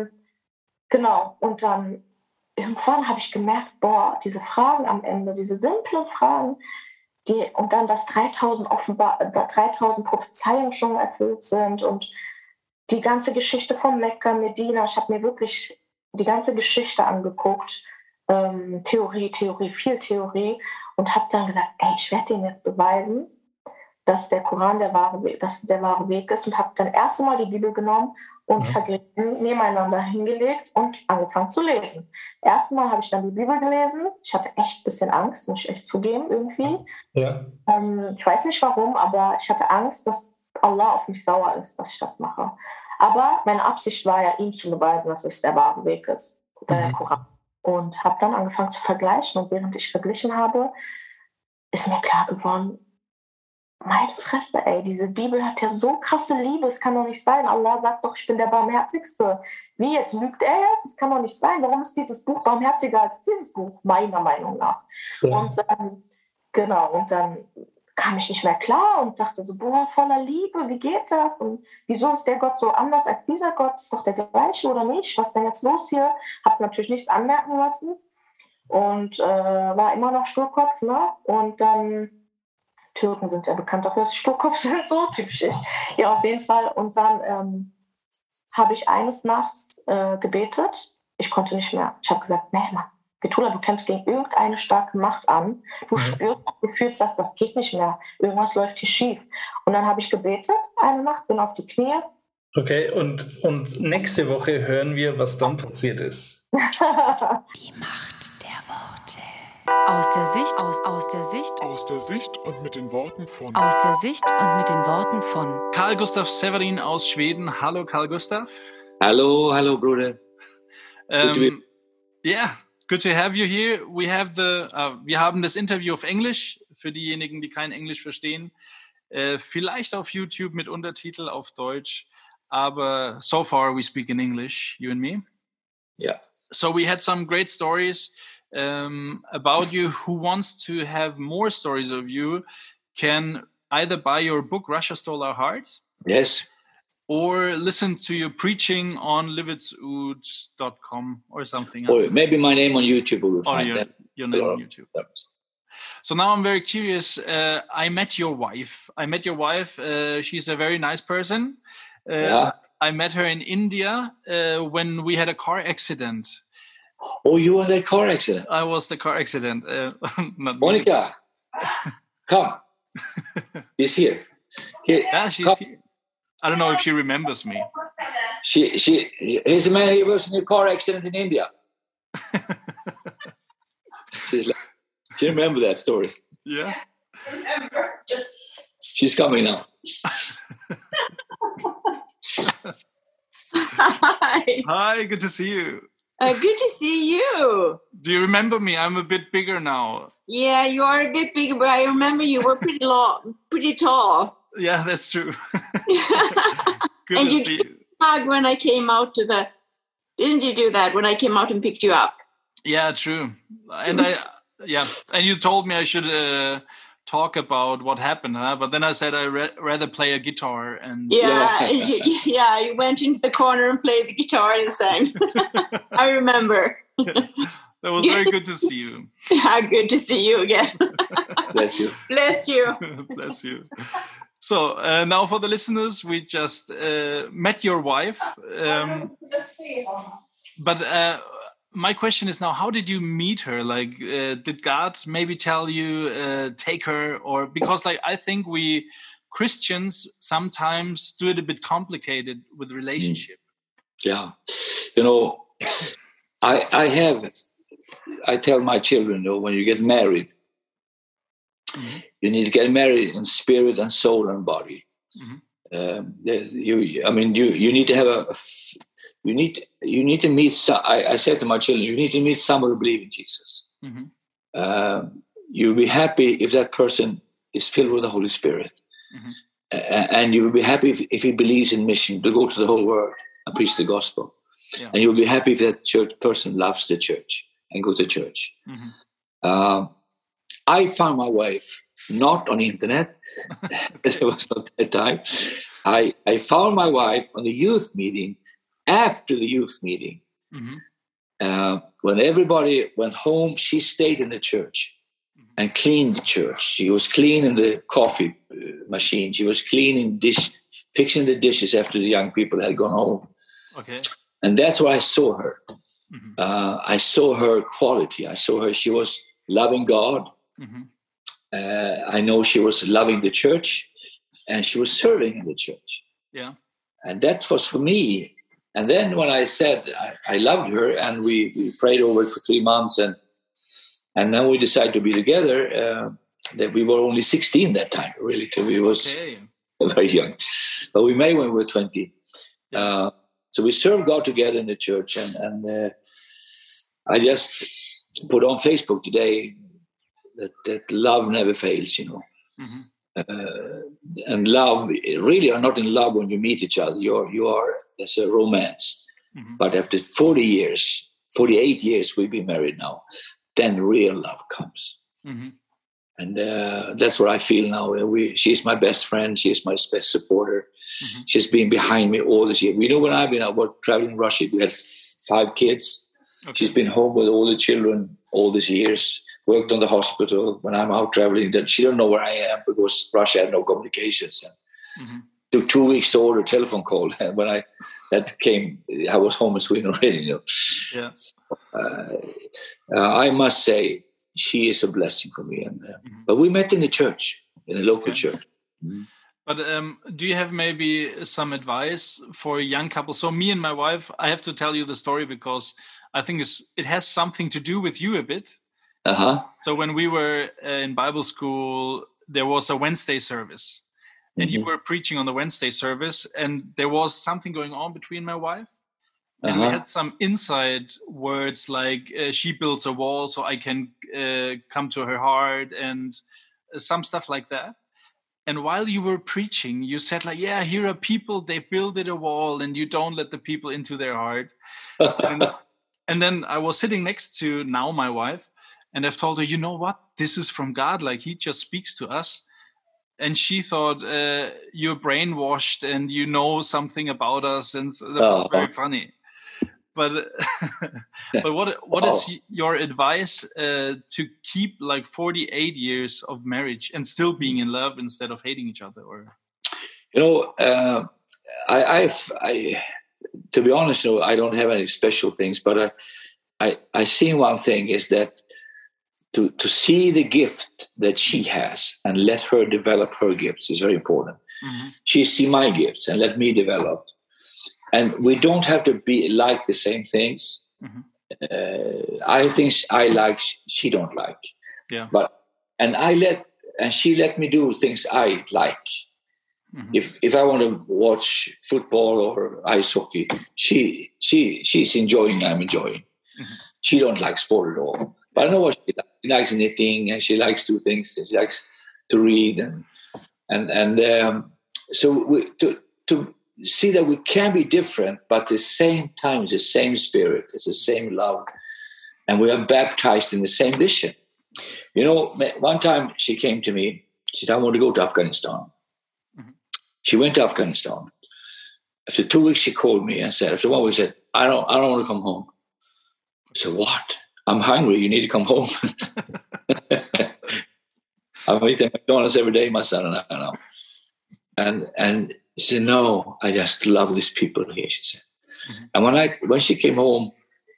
genau, und dann irgendwann habe ich gemerkt, diese Fragen am Ende, diese simplen Fragen, und dann, dass 3000 Prophezeiungen schon erfüllt sind und die ganze Geschichte von Mekka, Medina, ich habe mir wirklich die ganze Geschichte angeguckt, Theorie, viel Theorie, und habe dann gesagt, ich werde denen jetzt beweisen, dass der Koran der wahre Weg ist, und habe dann erst einmal die Bibel genommen und verglichen, nebeneinander hingelegt und angefangen zu lesen. Erstmal habe ich dann die Bibel gelesen. Ich hatte echt ein bisschen Angst, muss ich echt zugeben, irgendwie. Ja. Ich weiß nicht warum, aber ich hatte Angst, dass Allah auf mich sauer ist, dass ich das mache. Aber meine Absicht war ja, ihm zu beweisen, dass es der wahre Weg ist, der Koran. Und habe dann angefangen zu vergleichen. Und während ich verglichen habe, ist mir klar geworden, meine Fresse, diese Bibel hat ja so krasse Liebe, es kann doch nicht sein. Allah sagt doch, ich bin der Barmherzigste. Wie, jetzt lügt er jetzt? Das kann doch nicht sein. Warum ist dieses Buch barmherziger als dieses Buch? Meiner Meinung nach. Ja. Und dann kam ich nicht mehr klar und dachte so, voller Liebe, wie geht das? Und wieso ist der Gott so anders als dieser Gott? Ist doch der gleiche oder nicht? Was ist denn jetzt los hier? Habe natürlich nichts anmerken lassen und war immer noch Sturkopf, ne? Und dann Türken sind ja bekannt dafür, dass sie Sturkopf sind, so typisch ich. Ja, auf jeden Fall. Und dann habe ich eines Nachts gebetet. Ich konnte nicht mehr. Ich habe gesagt, nee, Mann, Getula, du kämpfst gegen irgendeine starke Macht an. Du spürst, du fühlst das geht nicht mehr. Irgendwas läuft hier schief. Und dann habe ich gebetet eine Nacht, bin auf die Knie. Okay, und nächste Woche hören wir, was dann passiert ist. Die Macht der Worte. Aus der Sicht und mit den Worten von Carl Gustav Severin aus Schweden. Hallo Carl Gustav. Hallo Bruder. Yeah, good to have you here. Wir haben das Interview auf Englisch für diejenigen, die kein Englisch verstehen. Vielleicht auf YouTube mit Untertitel auf Deutsch, aber so far we speak in English, you and me. Yeah. So we had some great stories about you. Who wants to have more stories of you can either buy your book, Russia Stole Our Heart. Yes. Or listen to your preaching on livitzud.com or something. Or maybe my name on YouTube. Will find your name on YouTube. So now I'm very curious. I met your wife. She's a very nice person. I met her in India when we had a car accident. Oh, you were the car accident? I was the car accident. Monica, come. She's here. Yeah, she's here. I don't know if she remembers me. He's a man who was in a car accident in India. She remember that story. Yeah. She's coming now. Hi, good to see you. Good to see you. Do you remember me? I'm a bit bigger now. Yeah, you are a bit bigger, but I remember you were pretty tall. Yeah, that's true. Good and to you see you. When I came out didn't you do that when I came out and picked you up? Yeah, true. And and you told me I should talk about what happened, huh? But then I said I'd rather play a guitar. And you went into the corner and played the guitar and sang. I remember. That was very good to see you. Yeah, good to see you again. Bless you. Bless you. Bless you. So now for the listeners, we just met your wife. But my question is now, how did you meet her? Like, did God maybe tell you, take her? Or because I think we Christians sometimes do it a bit complicated with relationship. Yeah. I tell my children, when you get married, You need to get married in spirit and soul and body. You need to have you need to meet. I said to my children, you need to meet someone who believes in Jesus. You'll be happy if that person is filled with the Holy Spirit, and you will be happy if he believes in mission to go to the whole world and preach the gospel. Yeah. And you'll be happy if that church person loves the church and go to church. I found my wife not on the internet. It was not that time. I found my wife on the youth meeting. After the youth meeting, when everybody went home, she stayed in the church and cleaned the church. She was cleaning the coffee machine. She was fixing the dishes after the young people had gone home. Okay. And that's where I saw her. I saw her quality. I saw her. She was loving God. I know she was loving the church, and she was serving in the church. Yeah. And that was for me. And then when I said I loved her, and we prayed over it for 3 months, and then we decided to be together. That we were only 16 that time, really. We was very young, but we met when we were 20. So we served God together in the church, and I just put on Facebook today that love never fails, and love, really are not in love when you meet each other. You are, there's a romance. But after 48 years, we've been married now, then real love comes. And that's what I feel now. She's my best friend. She's my best supporter. She's been behind me all this year. We know when I've been out traveling in Russia, we had 5 kids. Okay. She's been home with all the children all these years. Worked on the hospital. When I'm out traveling, she don't know where I am because Russia had no communications. And took 2 weeks to order a telephone call. And when that came, I was home in Sweden already. Yes. I must say, she is a blessing for me. And but we met in the church, in a local church. But do you have maybe some advice for a young couple? So me and my wife, I have to tell you the story because I think it has something to do with you a bit. So when we were in Bible school, there was a Wednesday service, and you were preaching on the Wednesday service, and there was something going on between my wife, and we had some inside words like she builds a wall so I can come to her heart, and some stuff like that. And while you were preaching, you said like, yeah, here are people, they builded a wall, and you don't let the people into their heart. And then I was sitting next to now my wife, and I've told her, you know what? This is from God. Like, he just speaks to us. And she thought, you're brainwashed and you know something about us. And so that was very funny. But but what is your advice to keep like 48 years of marriage and still being in love instead of hating each other? Or I to be honest, I don't have any special things. But I see one thing is that to see the gift that she has and let her develop her gifts is very important. She see my gifts and let me develop. And we don't have to be like the same things. I think I like, she don't like. Yeah. And she let me do things I like. If I want to watch football or ice hockey, she's enjoying. I'm enjoying. She don't like sport at all. But I know what she likes. She likes knitting, and she likes to do things. And she likes to read, and so to see that we can be different, but at the same time, it's the same spirit, it's the same love, and we are baptized in the same vision. One time she came to me. She said, "I want to go to Afghanistan." She went to Afghanistan. After 2 weeks, she called me and said, after 1 week, she said, I don't want to come home. I said, what? I'm hungry. You need to come home. I'm eating McDonald's every day, my son and I know. And she said, no, I just love these people here, she said. And when she came home,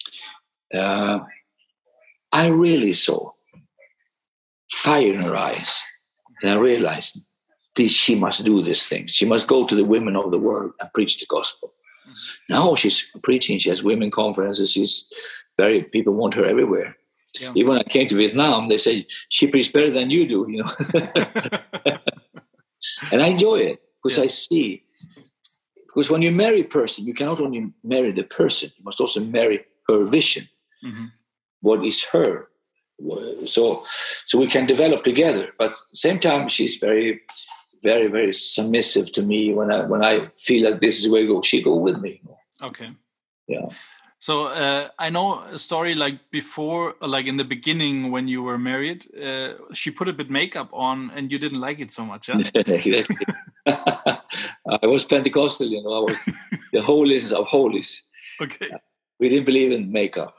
I really saw fire in her eyes. And I realized she must do this thing. She must go to the women of the world and preach the gospel. Now she's preaching. She has women conferences. People want her everywhere. Yeah. Even when I came to Vietnam, they say, she preaches better than you do, you know. And I enjoy it because I see. Because when you marry a person, you cannot only marry the person, you must also marry her vision. Mm-hmm. What is her? So we can develop together. But at the same time, she's very, very, very submissive to me. When I feel like this is where you go, she go with me. Okay. Yeah. So I know a story like before, like in the beginning when you were married, she put a bit makeup on and you didn't like it so much, huh? I was Pentecostal, you know. I was the holiest of holies. Okay. We didn't believe in makeup.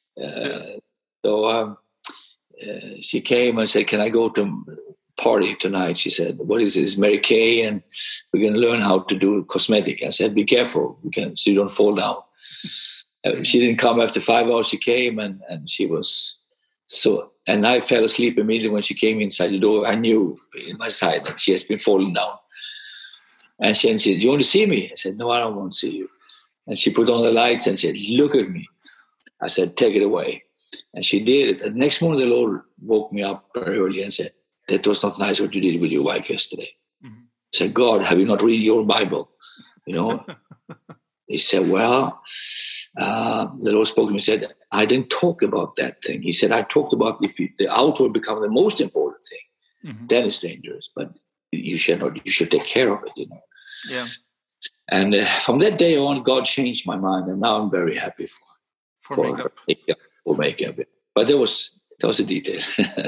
So she came and said, can I go to party tonight? She said, what is it? It's Mary Kay and we're going to learn how to do cosmetic. I said, be careful so you don't fall down. She didn't come after 5 hours. She came and she was so, and I fell asleep immediately when she came inside the door. I knew in my side that she has been falling down. And she said, do you want to see me? I said, no, I don't want to see you. And she put on the lights and said, look at me. I said, take it away. And she did it. The next morning, the Lord woke me up very early and said, that was not nice what you did with your wife yesterday. Mm-hmm. I said, God, have you not read your Bible? You know? He said, well, the Lord spoke to me and said, I didn't talk about that thing. He said, I talked about if the outward become the most important thing, mm-hmm. then it's dangerous. But you should take care of it, you know. Yeah. And from that day on, God changed my mind, and now I'm very happy for makeup. Makeup. But that was a detail.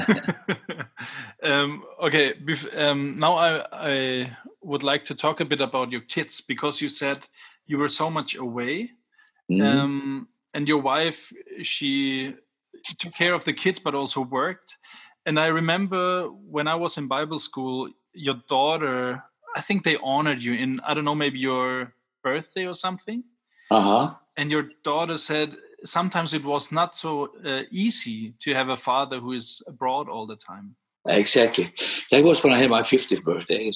Okay. Now I would like to talk a bit about your kids, because you said you were so much away, mm-hmm. And your wife, she took care of the kids, but also worked. And I remember when I was in Bible school, your daughter, I think they honored you in, I don't know, maybe your birthday or something. Uh-huh. And your daughter said sometimes it was not so easy to have a father who is abroad all the time. Exactly. That was when I had my 50th birthday.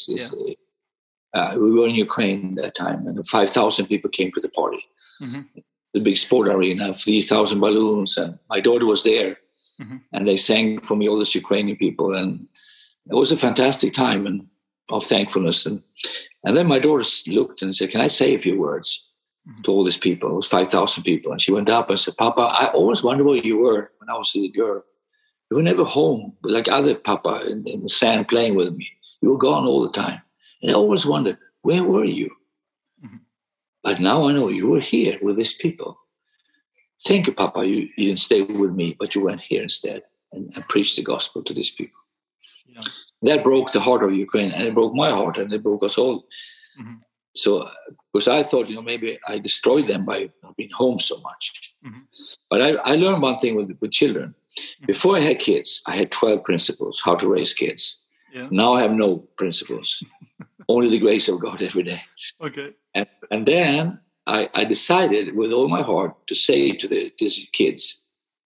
We were in Ukraine that time, and 5,000 people came to the party. Mm-hmm. The big sport arena, 3,000 balloons, and my daughter was there. Mm-hmm. And they sang for me, all these Ukrainian people, and it was a fantastic time and of thankfulness. And then my daughter looked and said, can I say a few words to all these people? It was 5,000 people. And she went up and said, Papa, I always wondered where you were when I was a girl. You were never home like other Papa in the sand playing with me. You were gone all the time. And I always wondered, where were you? Mm-hmm. But now I know you were here with these people. Thank you, Papa. You didn't stay with me, but you went here instead and preached the gospel to these people. Yeah. That broke the heart of Ukraine, and it broke my heart, and it broke us all. Mm-hmm. So, because I thought, maybe I destroyed them by not being home so much. Mm-hmm. But I learned one thing with children. Mm-hmm. Before I had kids, I had 12 principles, how to raise kids. Yeah. Now I have no principles, only the grace of God every day. Okay. And then I decided with all my heart to say to these kids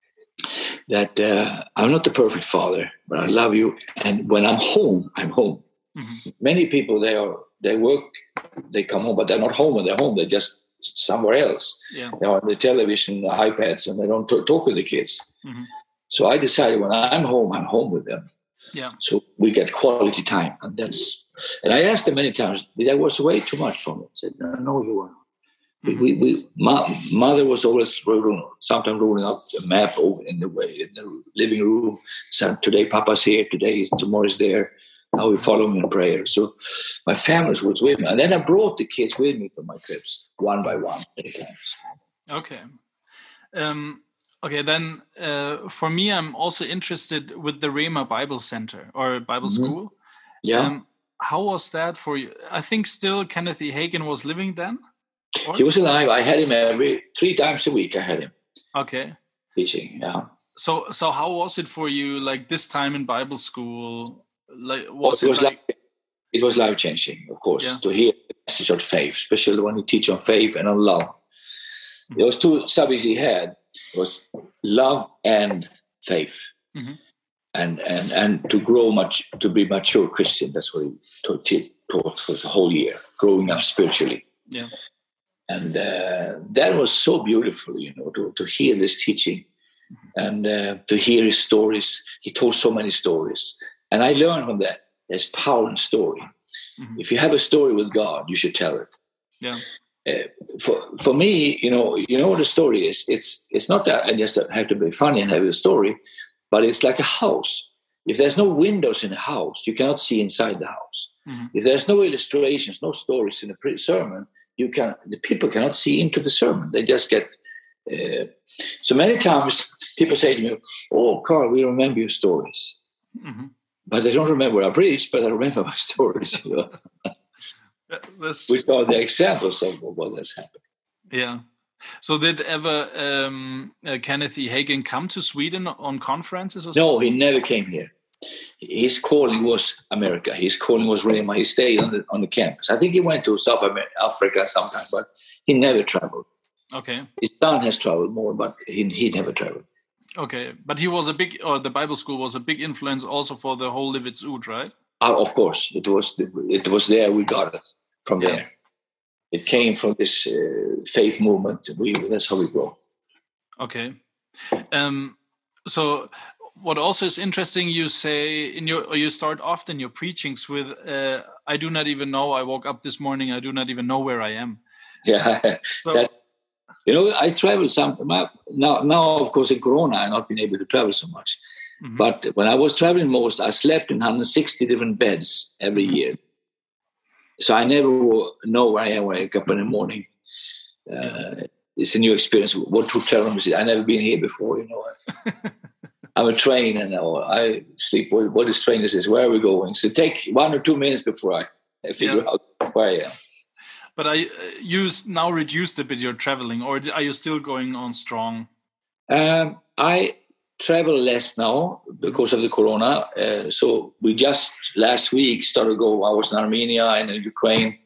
that I'm not the perfect father, but I love you. And when I'm home, I'm home. Mm-hmm. Many people, they work, they come home, but they're not home when they're home. They're just somewhere else. Yeah. They're on the television, the iPads, and they don't talk with the kids. Mm-hmm. So I decided when I'm home with them. Yeah. So we get quality time. And I asked them many times, that was way too much for me. I said, no, you weren't. Mm-hmm. Mother was always sometimes rolling up a map over in the living room. So today Papa's here, tomorrow's there. Now we follow him in prayer. So my family was with me. And then I brought the kids with me to my trips, one by one, many times. Okay. Okay, then for me, I'm also interested with the Rhema Bible Center or Bible mm-hmm. School. Yeah. How was that for you? I think still Kenneth E. Hagin was living then? Or? He was alive. I had him 3 times a week. I had him. Okay. Teaching, yeah. So how was it for you, like this time in Bible school? Like, it was life-changing, of course, to hear the message of faith, especially when you teach on faith and on love. Mm-hmm. There was 2 subjects he had. It was love and faith. Mm-hmm. And to grow to be mature Christian. That's what he taught for the whole year, growing up spiritually. Yeah. And that was so beautiful, to hear this teaching. and to hear his stories. He told so many stories. And I learned from that there's power in story. Mm-hmm. If you have a story with God, you should tell it. Yeah. For me, you know what a story is. It's not that I just have to be funny and have a story, but it's like a house. If there's no windows in a house, you cannot see inside the house. Mm-hmm. If there's no illustrations, no stories in a sermon, the people cannot see into the sermon. They just get. So many times people say to me, "Oh, Carl, we remember your stories," mm-hmm. but they don't remember I preached, but I remember my stories. You know? Which are the examples of what has happened. Yeah. So did ever Kenneth E. Hagin come to Sweden on conferences or something? No, he never came here. His calling was America. His calling was Rhema. He stayed on the campus. I think he went to South Africa sometime, but he never traveled. Okay. His son has traveled more, but he never traveled. Okay. But he was the Bible school was a big influence also for the whole Livets Ord, right? Of course. It was there we got it. From there, it came from this faith movement. That's how we grow. Okay. So, what also is interesting, you say you start often your preachings with, "I do not even know. I woke up this morning. I do not even know where I am." Yeah. So, I travel some now. Of course, in Corona, I've not been able to travel so much. Mm-hmm. But when I was traveling most, I slept in 160 different beds every year. So I never know where I am when I wake up in the morning. It's a new experience. What hotel room is it? I've never been here before, I'm a train and I sleep. What is train is this? Where are we going? So take 1 or 2 minutes before I figure out where I am. But you now reduced a bit your traveling, or are you still going on strong? I travel less now because of the Corona. So we just last week started to go. I was in Armenia and in Ukraine.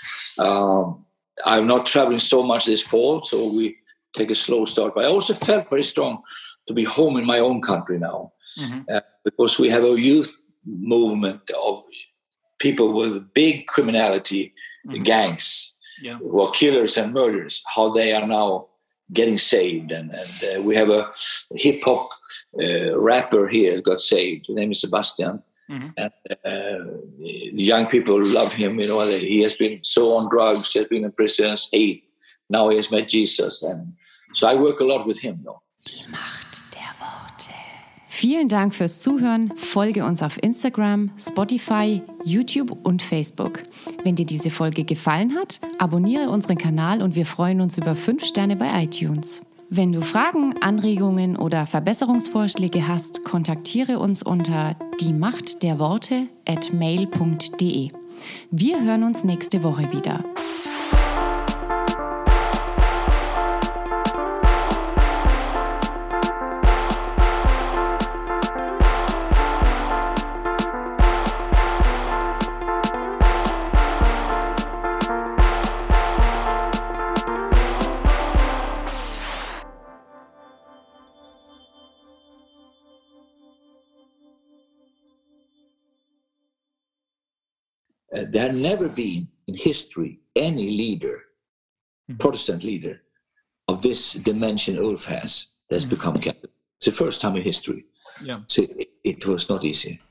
I'm not traveling so much this fall, so we take a slow start. But I also felt very strong to be home in my own country now, mm-hmm. Because we have a youth movement of people with big criminality, mm-hmm. gangs, who are killers and murderers, how they are now getting saved. And we have a hip-hop rapper here got saved. His name is Sebastian. Mm-hmm. And the young people love him. He has been so on drugs, he has been in prison, hate. Now he has met Jesus. And so I work a lot with him. Die Macht der Worte. Vielen Dank fürs Zuhören. Folge uns auf Instagram, Spotify, YouTube und Facebook. Wenn dir diese Folge gefallen hat, abonniere unseren Kanal und wir freuen uns über 5 Sterne bei iTunes. Wenn du Fragen, Anregungen oder Verbesserungsvorschläge hast, kontaktiere uns unter diemachtderworte@mail.de. Wir hören uns nächste Woche wieder. There had never been in history any leader, Protestant leader, of this dimension Ulf has, that's become Catholic. It's the first time in history. Yeah. So it was not easy.